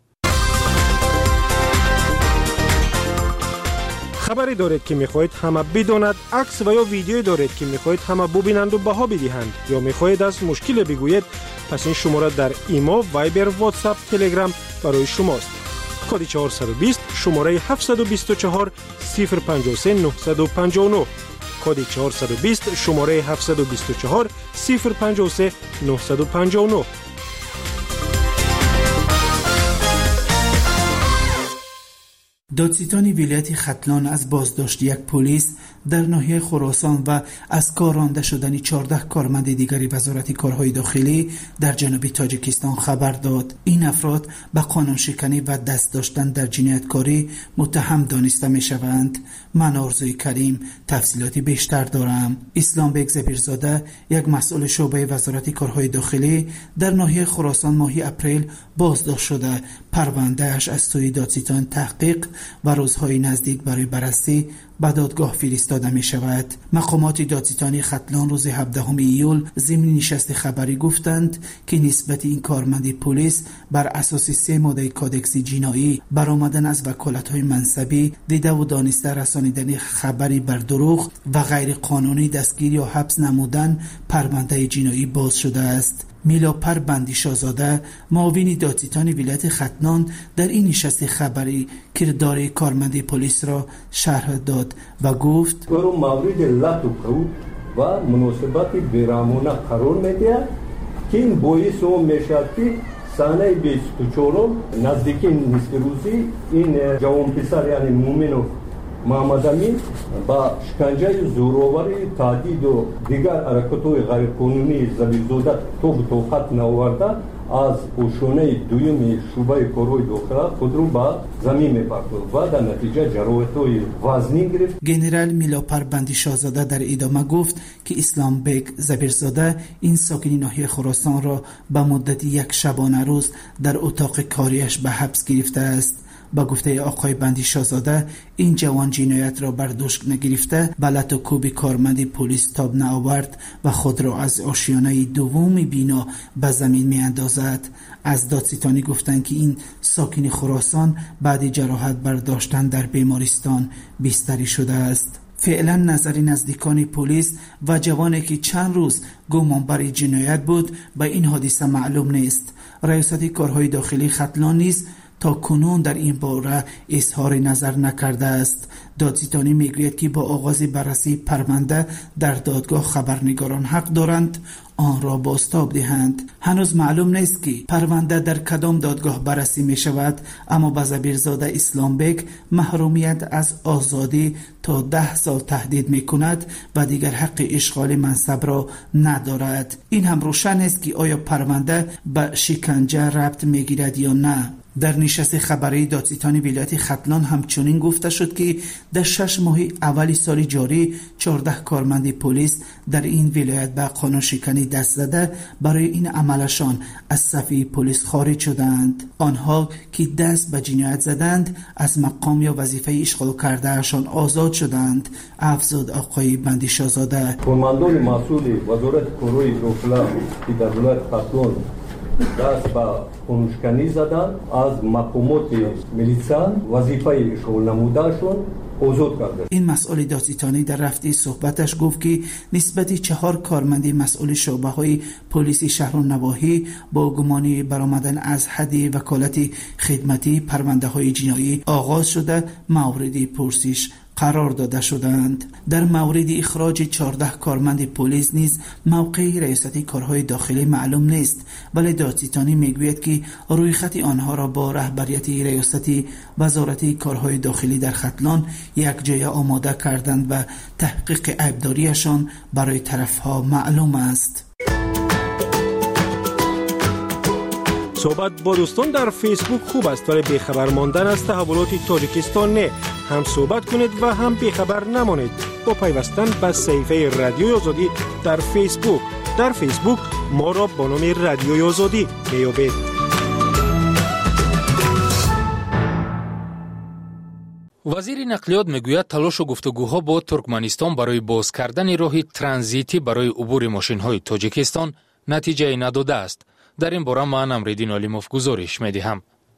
خبری دارید که می‌خواهید همه بداند، عکس و یا ویدیویی دارید که می‌خواهید همه ببینند و بها بدهند، یا می‌خواهید از مشکل بگویید، پس این شماره در ایما، وایبر، واتساپ، تلگرام برای شماست. کد 420 شماره 724 053 959. کد 420 شماره 724 053 959. دادستان ولایت ختلان از بازداشت یک پلیس در ناحیه خراسان و از کار رانده شدن 14 کارمند دیگری وزارت کارهای داخلی در جنوب تاجیکستان خبر داد. این افراد به قانون شکنی و دست داشتن در جنایتکاری متهم دانسته می شوند. من آرزوی کریم تفصیلاتی بیشتر دارم. اسلام بیگ زبیرزاده، یک مسئول شعبه وزارت کارهای داخلی در ناحیه خراسان ماه اپریل بازداشت شده. پرونده‌اش از سوی دادستان تحقیق و روزهای نزدیک برای بررسی به دادگاه فرستاده می شود. مقامات دادستانی ختلان روز 17 ایول ضمن نشست خبری گفتند که نسبت این کارمند پلیس بر اساس 3 ماده کادکس جنایی برآمدن از وکالت‌های منصبی، دیده و دانسته رسانیدن خبری بر دروغ و غیر قانونی دستگیر یا حبس نمودن پرونده جنایی باز شده است. میلاپر بندی شاهزاده، معاون دادستان ولایت ختلان، در این نشست خبری کردار کارمند پلیس را شرح داد و گفت او مورد لطف و مناسبت بیرامونه قرار می‌دهد که این باعث اون میشد که سانه 24 نزدیک نصف روزی این جوان پسر یعنی مومن محمد امین با شکنجه زوراوری، تهدید و دیگر حرکت‌های غیرقانونی زبیرزاده توقیف نآورده از پوشونه دویم شعبه کارهای داخلی خود رو به زمین می‌پرداخت و در نتیجه جراحت‌های وزنی گرفت. ژنرال میلاپر بندی شاهزاده در ادامه گفت که اسلام بیگ زبیرزاده این ساکن ناحیه خراسان را به مدت یک شبانه روز در اتاق کاریش به حبس گرفته است. با گفته آقای بندی شاهزاده این جوان جنایت را بر دوش نگرفته به لط و کوب کارمند پلیس تاب نآورد و خود را از آشیانه دوم بینا به زمین می اندازد. از دادستانی گفتند که این ساکن خراسان بعد جراحت برداشتن در بیمارستان بستری شده است. فعلا نظر نزدیکان پلیس و جوانی که چند روز گمان بر جنایت بود به این حادثه معلوم نیست. ریاست کارهای داخلی ختلان نیز تا کنون در این باره اظهار نظر نکرده است. دادستانی میگوید که با آغاز بررسی پرونده در دادگاه خبرنگاران حق دارند آن را بازتاب دهند. هنوز معلوم نیست که پرونده در کدام دادگاه بررسی می شود، اما به زبیرزاده اسلامبک محرومیت از آزادی تا 10 سال تهدید می کند و دیگر حق اشغال منصب را ندارد. این هم روشن است که آیا پرونده به شکنجه ربط می گیرد یا نه. در نشست خبری دادستانی ولایت ختلان همچنین گفته شد که در 6 ماه اول سال جاری 14 کارمند پلیس در این ولایت به قانون شکنی دست زده برای این عملشان از صف پلیس خارج شدند. آنها که دست به جنایت زدند از مقام یا وظیفه اشغال کرده اشان آزاد شدند. افزود آقای بندی شاهزاده. کارمندان مسئول وزارت کارهای داخلی که در ولایت ختلان دست به قانونشکنی زدن از مقامات میلیسان وظیفه اشغال نمودهشون آزاد کرده. این مسئول دادستانی در رفته صحبتش گفت که نسبت 4 کارمند مسئول شعبه های پلیس شهر و نواحی با گمان برآمدن از حد وکالت خدمتی پرونده های جنایی آغاز شده مورد پرسش قرار داده شدند. در مورد اخراج 14 کارمند پلیس نیز موقع ریاست کارهای داخلی معلوم نیست، ولی دادستانی میگوید که روی خط آنها را با رهبریت ریاست وزارت کارهای داخلی در ختلان یک جای آماده کردند و تحقیق عیبداریشان برای طرفها معلوم است. صحبت با دوستان در فیسبوک خوب است، ولی بیخبر ماندن از تحولات تاجیکستان نه. هم صحبت کنید و هم بیخبر نمانید با پیوستن به صفحه رادیوی آزادی در فیسبوک. در فیسبوک ما را با نام رادیوی آزادی بیابید. وزیر نقلیات میگوید تلاش و گفتگوها با ترکمنستان برای باز کردن راه ترانزیتی برای عبور ماشین‌های تاجیکستان نتیجه نداده است. در این باره من امریدین علیموف گزارش می‌دهم.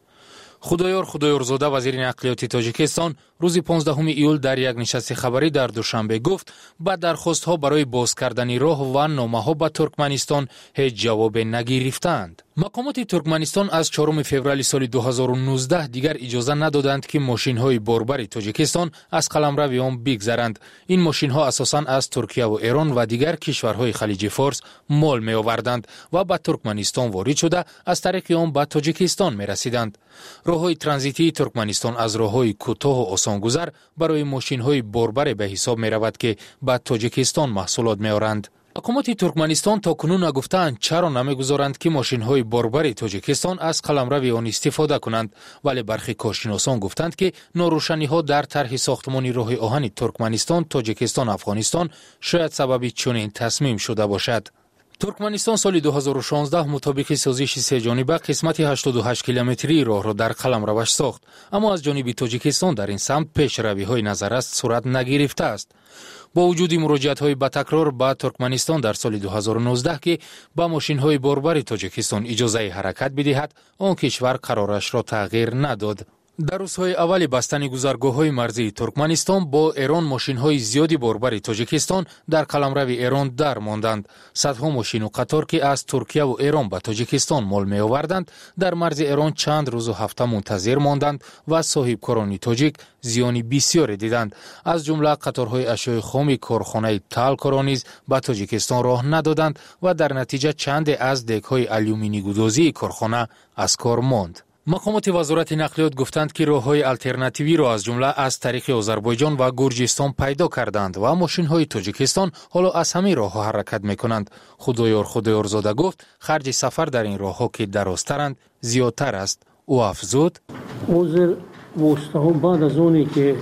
خدایارزاده وزیر نقلیات تاجیکستان روز 15 ایول در یک نشست خبری در دوشنبه گفت با درخواست‌ها برای باز کردن راه و نامه‌ها به ترکمنستان هیچ جواب نگرفتند. مقامات ترکمنستان از 4 فوریه سال 2019 دیگر اجازه ندادند که ماشین‌های باربر تاجیکستان از قلمرو آن بگذرند. این ماشین‌ها اساساً از ترکیه و ایران و دیگر کشورهای خلیج فارس مال می‌آوردند و به ترکمنستان وارد شده از طریق آن به تاجیکستان می‌رسیدند. راه‌های ترانزیتی ترکمنستان از راه‌های کوتاه و آسان‌گذر برای ماشین‌های باربر به حساب می‌رود که به تاجیکستان محصولات می‌آورند. حکومت ترکمنستان تا کنون نگفتند چرا نمیگذارند که ماشین‌های باربر تاجیکستان از قلمرو آن استفاده کنند، ولی برخی کارشناسان گفتند که ناروشنی‌ها در طرح ساختمان راه آهن ترکمنستان تاجیکستان افغانستان شاید سبب چنین تصمیم شده باشد. ترکمنستان سال 2016 مطابق سازش سه جانبه قسمت 88 کیلومتری راه را در قلمروش ساخت، اما از جانب تاجیکستان در این سمت پیشروی‌های نظرست صورت نگرفته است. با وجود مراجعت‌های با تکرار به ترکمنستان در سال 2019 که با ماشین‌های باربر تاجیکستان اجازه حرکت بدهد، آن کشور قرارش را تغییر نداد. در روزهای اول بستن گذرگاه‌های مرزی ترکمنستان با ایران ماشین‌های زیادی باربر تاجیکستان در قلمرو ایران در ماندند. صدها ماشین و قطار که از ترکیه و ایران به تاجیکستان مال می‌آوردند در مرز ایران چند روز و هفته منتظر ماندند و صاحبکاران تاجیک زیانی بسیار دیدند. از جمله قطارهای اشیاء خام کارخانه تالکارا نیز به تاجیکستان راه ندادند و در نتیجه چند از دک‌های آلومینی گدازی کارخانه از کار ماند. مقامات وزارت نقلیات گفتند که راه‌های آلترناتیوی را از جمله از طریق آذربایجان و گرجستان پیدا کردند و ماشین‌های تاجیکستان حالا از همه راه‌ها حرکت می‌کنند. خدایارزاده گفت خرج سفر در این راه‌ها که درازترند زیادتر است. او افزود اوزر واسطه‌ها بعد از اونی که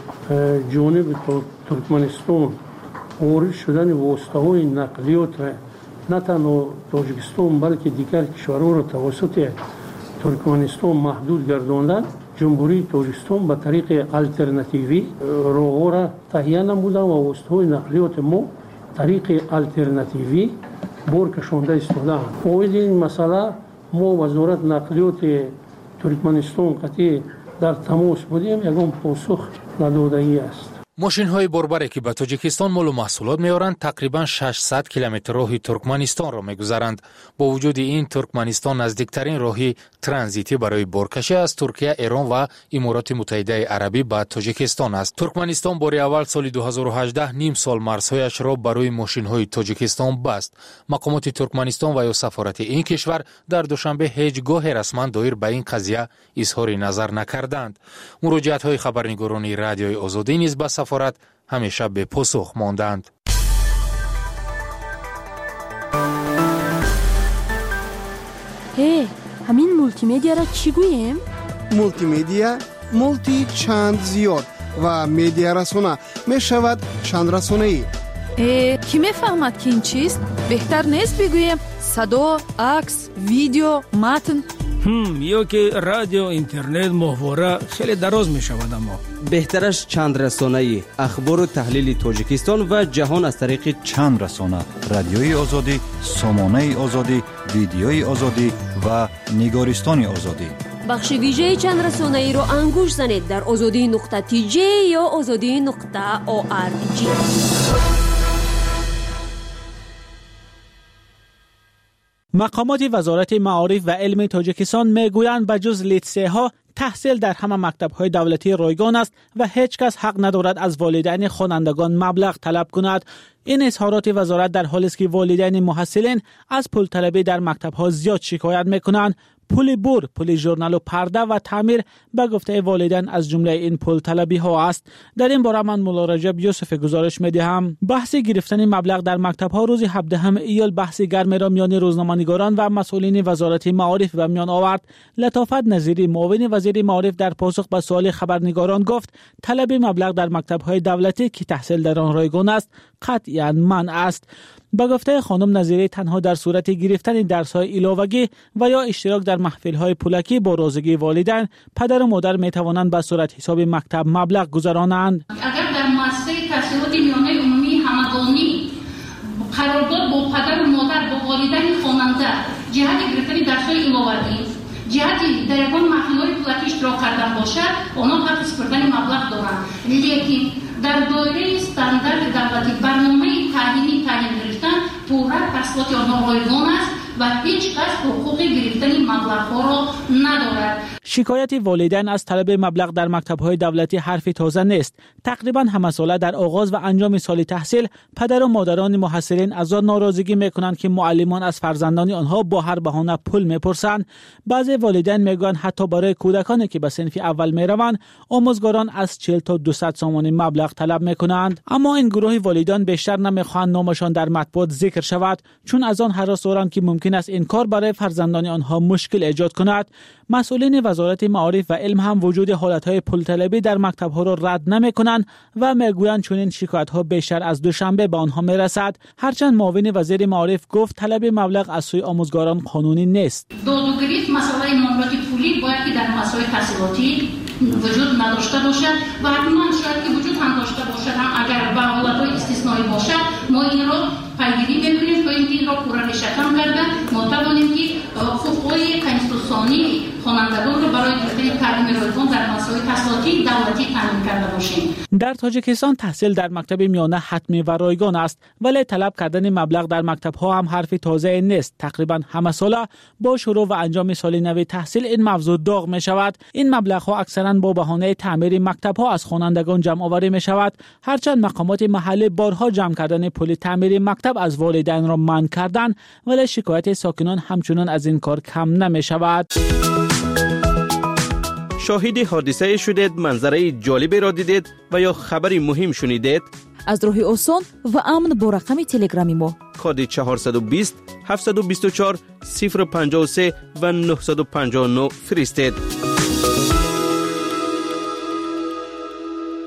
جانب ترکمنستان وارد شدن واسطه‌های نقلیات نه تنها تاجیکستان بلکه دیگر کشورها را توسط ترکمنستان محدود گرداندند، جمهوری تاجیکستان به طریق الटरनेटिवی راه‌ها را تهیه نموده و واسطه‌های نقلیات ما طریق الटरनेटिवی بار کشانده استفاده. فاید این مسئله ما وزارت نقلیات ترکمنستان قطعی در تماس بودیم، یکم پاسخ نداده‌ای است. ماشین‌های باربره که به تاجیکستان مال و محصولات می‌آورند تقریباً 600 کیلومتر راهی ترکمنستان را می‌گذرند. با وجود این ترکمنستان نزدیکترین راهی ترانزیتی برای بارکشی از ترکیه، ایران و امارات متحده عربی به تاجیکستان است. ترکمنستان بار اول سال 2018 نیم سال مرزهایش را برای ماشین‌های تاجیکستان بست. مقامات ترکمنستان و یا سفارت این کشور در دوشنبه هیچ گاه رسما دایر به این قضیه اظهار نظر نکردند. مراجعت‌های خبرنگاران رادیوی آزادی نیز به سفارت همیشه به پاسخ ماندند. همین مولتی مدیا را چی گوییم؟ مولتی مدیا مولتی چند زیاد و مدیا رسانه می شود چند رسانه‌ای. کی میفهمد که این چیست؟ بهتر نیست بگوییم صدا، عکس، ویدیو، متن؟ یا که رادیو، اینترنت، ماهواره خیلی دراز می شود. اما بهترش چند رسانه‌ای، اخبار و تحلیل تاجیکستان و جهان از طریق چند رسانه: رادیوی آزادی، سامانه آزادی، ویدیوی آزادی و نگارستان آزادی. بخش ویژه چند رسانه‌ای رو انگوش زنید در azadi.tj یا azadi.org. مقامات وزارت معارف و علم تاجیکستان میگویند بجز لیتسه ها تحصیل در همه مکتب‌های دولتی رایگان است و هیچ کس حق ندارد از والدین خوانندگان مبلغ طلب کند. این اظهارات وزارت در حالی است که والدین محصلین از پول طلبی در مکتب‌ها زیاد شکایت می‌کنند. پول بور، پول ژورنال و پرده و تعمیر به گفته والدین از جمله این پول طلبی ها است. در این باره من مولا رجب یوسف گزارش می‌دهم. بحث گرفتن مبلغ در مکتب ها روز 17 ایول بحث گرمی را میان روزنامه‌نگاران و مسئولین وزارت معارف به میان آورد. لطافت نظیری معاون وزیر معارف در پاسخ به سوال خبرنگاران گفت طلب مبلغ در مکتب های دولتی که تحصیل در آن رایگان است قطعاً منع است. به گفته خانم نظیری تنها در صورت گرفتن درس‌های علاوگی و یا اشتراک در محفل‌های پولکی با رضایت والدین پدر و مادر می‌توانند به صورت حساب مکتب مبلغ گذرانند. اگر در مؤسسه تحصیلات میانه عمومی همگانی قرارداد با پدر و مادر با والدین خواننده جهت گرفتن درس‌های علاوگی جهت در یگان محفل‌های پولکی اشتراک کردن باشد آنها حق سپردن مبلغ دارند، لیکن در دایره استاندارد دولتی برنامه تعلیمی تعیین گرفتن پورا تحصیلات آنها رایگان است و هیچ کس حقوق گرفتن مبلغ‌ها را ندارد. شکایت والدین از طلب مبلغ در مکتب‌های دولتی حرف تازه نیست. تقریباً همه ساله در آغاز و انجام سال تحصیل پدر و مادران محصلین از آن ناراضگی می‌کنند که معلمان از فرزندان آنها با هر بهانه پول می‌پرسند. بعضی والدین میگویند حتی برای کودکانی که به صنف اول می‌روند آموزگاران از 40 تا 200 سوم مبلغ طلب می‌کنند. اما این گروه والدین بیشتر نمی‌خواهند نامشان در مطبوعات ذکر شود چون از آن هراس دارند که ممکن است این کار برای فرزندان آنها مشکل ایجاد کند. مسئولین وزارت معارف و علم هم وجود حالتهای پول طلبی در مکتب‌ها را رد نمی‌کنند و میگویند چون این شکایت‌ها بیشتر از دوشنبه به آنها میرسد. هرچند معاون وزیر معارف گفت طلب مبلغ از سوی آموزگاران قانونی نیست. دادگری مسئله معاملات پولی باید که در مسائل تحصیلاتی وجود نداشته باشد و حتما شاید که وجود هم داشته باشد، هم اگر به حالت‌های استثنایی باشد ما این را پیگیری می‌کنیم تا اینکه این را پورا شکم کرده ما توانیم که حقوق‌های کنستیتوسیونی خوانندگان را برای گرفتن تعلیم رایگان در مسائل تحصیلاتی دولتی تامین کرده باشیم. در تاجیکستان تحصیل در مکتب میانه حتمی و رایگان است ولی طلب کردن مبلغ در مکتب‌ها هم حرف تازه نیست. تقریبا همه ساله با شروع و انجام سال نو تحصیل این موضوع داغ می‌شود. این مبلغ‌ها اکثرا با بهانه تعمیر مکتب‌ها از خوانندگان جمع آوری می‌شود. هرچند مقامات محلی بارها جمع کردن پول تعمیر مکتب از والدین را منع کردند ولی شکایت ساکنان همچنان از این کار کم نمی‌شود. شاهد حادثه شدید، منظره جالبی را دیدید و یا خبری مهم شنیدید؟ از راه آسان و امن با رقم تلگرامی ما کد 420 724 053 و 959 فرستید.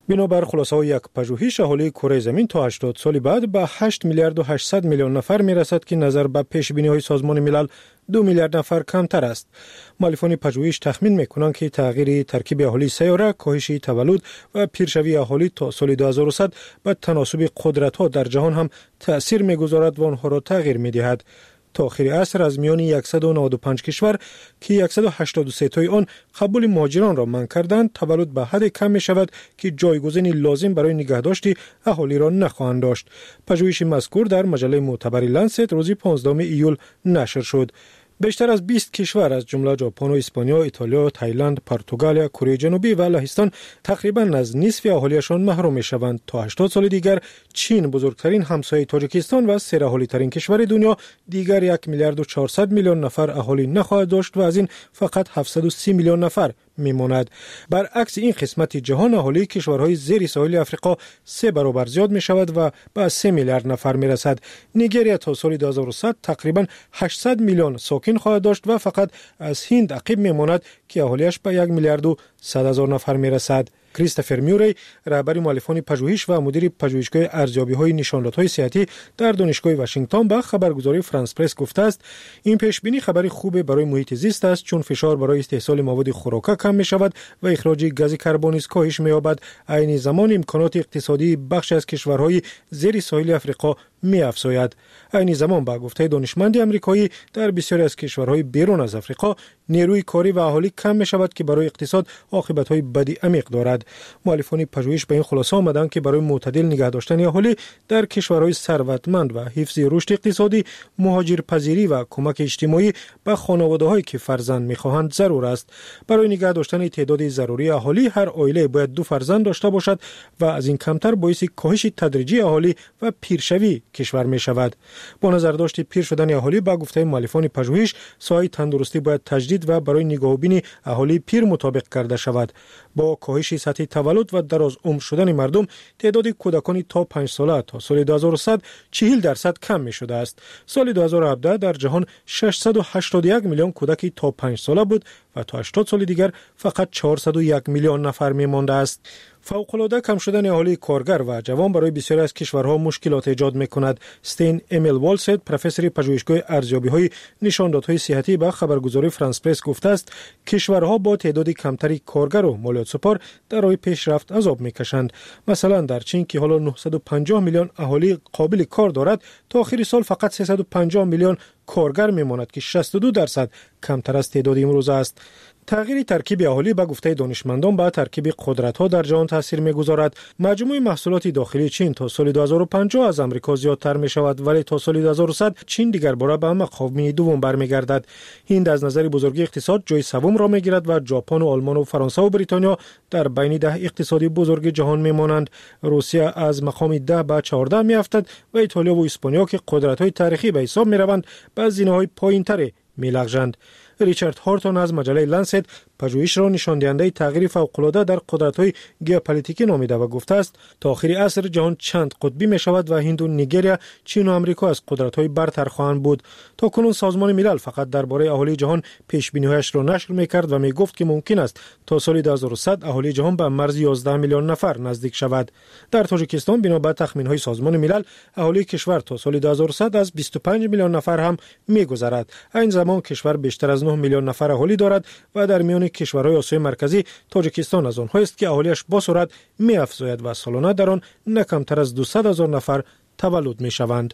بنابر خلاصه یک پژوهش اهالی کره زمین تا 80 سال بعد به 8 میلیارد و 800 میلیون نفر میرسد که نظر به پیش بینی های سازمان ملل 2 میلیارد نفر کمتر است. مؤلفان پژوهش تخمین میکنند که تغییر ترکیب اهالی سیاره، کاهش تولد و پیشروی اهالی تا سال 2100 به تناسب قدرت‌ها در جهان هم تأثیر میگذارد و آنها را تغییر میدهد. تا آخر عصر از میان 195 کشور که 183 تای آن قبول مهاجران را منع کردند، تولد به حد کم می شود که جایگزین لازم برای نگهداشت اهالی را نخواهند داشت. پژوهش مذکور در مجله معتبر لنست روز 15 ایول نشر شد. بیشتر از 20 کشور از جمله ژاپن و اسپانیا، ایتالیا، تایلند، پرتغال، کره جنوبی و لهستان تقریبا از نصف اهالیشان محروم می‌شوند. تا 80 سال دیگر چین، بزرگترین همسایه تاجیکستان و سه‌اهالی ترین کشور دنیا، دیگر 1 میلیارد و 400 میلیون نفر اهالی نخواهد داشت و از این فقط 730 میلیون نفر میماند. برعکس این قسمت جهان اهالی کشورهای زیر ساحل آفریقا 3 برابر زیاد می شود و به 3 میلیارد نفر می رسد. نیگریا تا سال 2100 تقریبا 800 میلیون ساکن خواهد داشت و فقط از هند عقب می ماند که اهالیش به 1 میلیارد و 100 هزار نفر می رسد. کریستوفر میوری، رهبر مؤلفان پژوهش و مدیر پژوهشگاه ارزیابی‌های نشانات‌های صحتی در دانشگاه واشنگتن به خبرگزاری فرانس پرس گفته است این پیشبینی خبری خوب برای محیط زیست است، چون فشار برای استحصال مواد خوراکی کم می‌شود و اخراج گاز کربن نیز کاهش می‌یابد. عین زمان امکانات اقتصادی بخش از کشورهای زیر ساحل آفریقا می‌افزاید. عین زمان با گفته دانشمندی آمریکایی در بسیاری از کشورهای بیرون از آفریقا نیروی کاری و اهالی کم می‌شود که برای اقتصاد عاقبت‌های بدی عمیق دارد. مؤلفان پژوهش به این خلاصه آمدند که برای معتدل نگه داشتن اهالی در کشورهای ثروتمند و حفظ رشد اقتصادی، مهاجرپذیری و کمک اجتماعی به خانواده‌هایی که فرزند می‌خواهند ضرور است. برای نگه داشتن تعداد ضروری اهالی هر عائله باید 2 فرزند داشته باشد و از این کمتر باعث کاهش تدریجی اهالی و پیرشوی کشور می‌شود. با نظرداشت پیر شدن اهالی با گفته مؤلفان پژوهش، ساحه تندرستی باید تجدید و برای نگاهبین اهالی پیر مطابق کرده شود. با کاهش سطح تولد و دراز عمر شدن مردم، تعداد کودکان تا 5 ساله تا سال 2100 40% کم می شده است. سال 2017 در جهان 681 میلیون کودک تا 5 ساله بود و تا 80 سال دیگر فقط 401 میلیون نفر می مانده است. فوق‌العاده کم شدن اهالی کارگر و جوان برای بسیاری از کشورها مشکلات ایجاد می‌کند. استین امیل والسد، پروفسور پژوهشگاه ارزیابی‌های نشانات‌های صحتی به خبرگزاری فرانس پرس گفته است کشورها با تعداد کمتری کارگر و مالیات سپار در راه پیشرفت عذاب می‌کشند. مثلا در چین که حالا 950 میلیون اهالی قابل کار دارد، تا آخر سال فقط 350 میلیون کارگر می‌ماند که 62% کمتر از تعداد امروز است. تغییر ترکیب اهالی به گفته دانشمندان به ترکیب قدرت‌ها در جهان تاثیر می‌گذارد. مجموع محصولات داخلی چین تا سال 2050 از آمریکا زیادتر می‌شود، ولی تا سال 2100 چین دیگر باره به مقام دوم برمیگردد. هند از نظر بزرگی اقتصاد جای سوم را می‌گیرد و ژاپن و آلمان و فرانسه و بریتانیا در بین 10 اقتصادی بزرگ جهان می‌مانند. روسیه از مقام 10 به 14 می‌افتد و ایتالیا و اسپانیا که قدرت‌های تاریخی به حساب می‌روند به زینه‌های پایین‌تر می‌لغزند. ریچارد هارتون از مجله لنست پژوهش را نشان دهنده تغییر فوق‌العاده در قدرت‌های ژئوپلیتیکی نامیده و گفته است تا آخر عصر جهان چند قطبی می‌شود و هند و نیگریا، چین و آمریکا از قدرت‌های برتر خواهند بود. تا کنون سازمان ملل فقط درباره اهالی جهان پیش‌بینی‌هایش را نشر می‌کرد و می‌گفت که ممکن است تا سال 2100 اهالی جهان به مرز 11 میلیون نفر نزدیک شود. در تاجیکستان بنا به تخمین‌های سازمان ملل اهالی کشور تا سال 2100 از 25 میلیون نفر هم می‌گذرد. این زمان کشور بیشتر از 9 میلیون نفر اهالی دارد و در میان کشورهای آسیای مرکزی تاجیکستان از آنها است که اهالیش با سرعت می‌افزاید و سالانه در آن نه کمتر از 200,000 نفر تولد می‌شوند.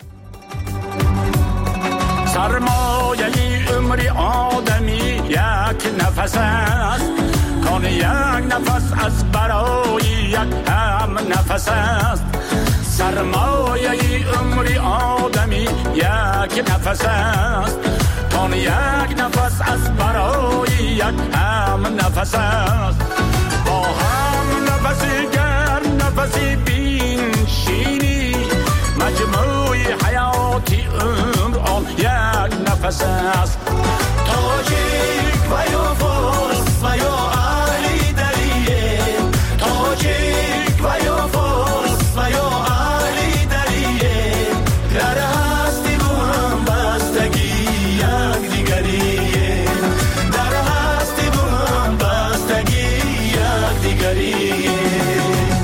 سرمایه عمر آدمی یک نفس است، کان یک نفس از برای یک هم نفس است. سرمایه عمر آدمی یک نفس است، کان یک نفس از برای یک هم نفس است. با هم نفسی گر نفسی بین شینی، مجموع حیاتی عمر آن یک نفس است. تاجیک و یا فارس و یا اهلی دریه، تاجیک و یا فارس و یا اهلی دریه، در هستی و هم بستگی یک دیگریه، در هستی و هم بستگی یک دیگریه.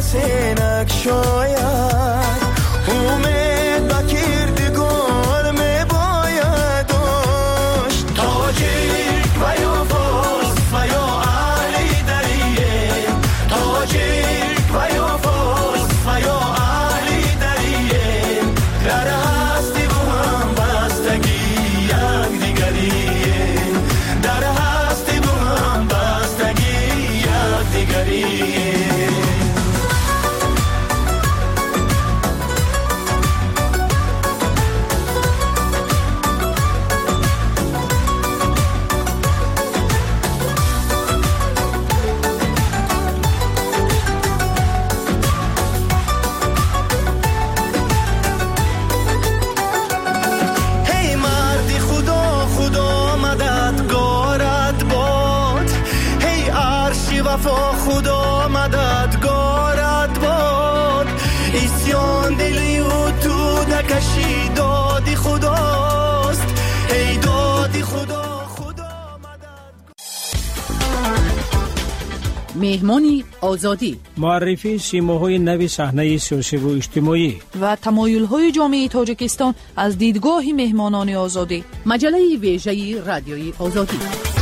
سینک شاید امید با کردگار می باید داشت تاجیک و یا فارس و یا اهل دریه تاجیک و یا فارس و یا اهل دریه در هستی و هم بستگی یک دیگریه در هستی و هم بستگی یک دیگریه خدا مددگارت باد اسیان دلی و تو نکشی دادی خداست ای دادی خدا مهمانی آزادی معرفی سیماهای نوی صحنه سیاسی و اجتماعی و تمایل‌های جامعه تاجیکستان از دیدگاه مهمانان آزادی مجله ویژه رادیوی آزادی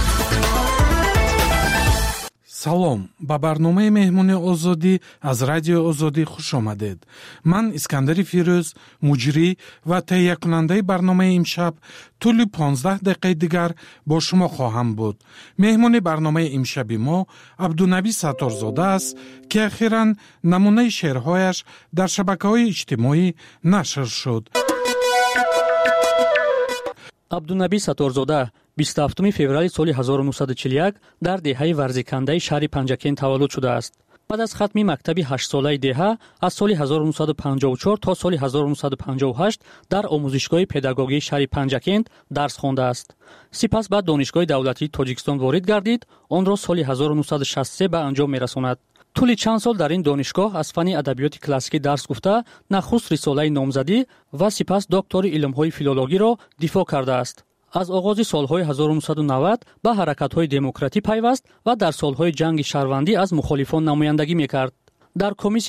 салом ба барномаи меҳмони озодӣ аз радиои озодӣ хуш омадед. ман искандари фирӯз муҷрӣ ва таҳиякунандаи барномаи имшаб тӯли 15 дақиқаи дигар бо шумо хоҳам буд. меҳмони барномаи имшаби мо абдунаби сатторзода аст ки ахиран намунаи шеърҳояш дар шабакаҳои иҷтимоӣ нашр шуд. абдунаби сатторзода 27 феврали соли 1941 дар деҳаи варзикандаи шаҳри Панҷакен таваллуд шудааст. баъд аз хатми мактаби 8-солаи деҳа аз соли 1954 то соли 1958 дар омӯзишгоҳи педагогии шаҳри Панҷакент дарс хондааст. сипас ба донишгоҳи давлатии Тоҷикистон ворид гардид, онро соли 1963 ба анҷом мерасонад. тӯли чанд сол дар ин донишгоҳ аз фанни адабиёти классикӣ дарс гуфта, нахуст рисолаи номзадӣ ва сипас доктори илмҳои филологиро дифоъ кардааст. аз оғози солҳои 1990 ба ҳаракатҳои демократӣ пайваст ва дар солҳои ҷанги шаҳрвандӣ аз мухолифон намояндагӣ мекард. дар комиссияи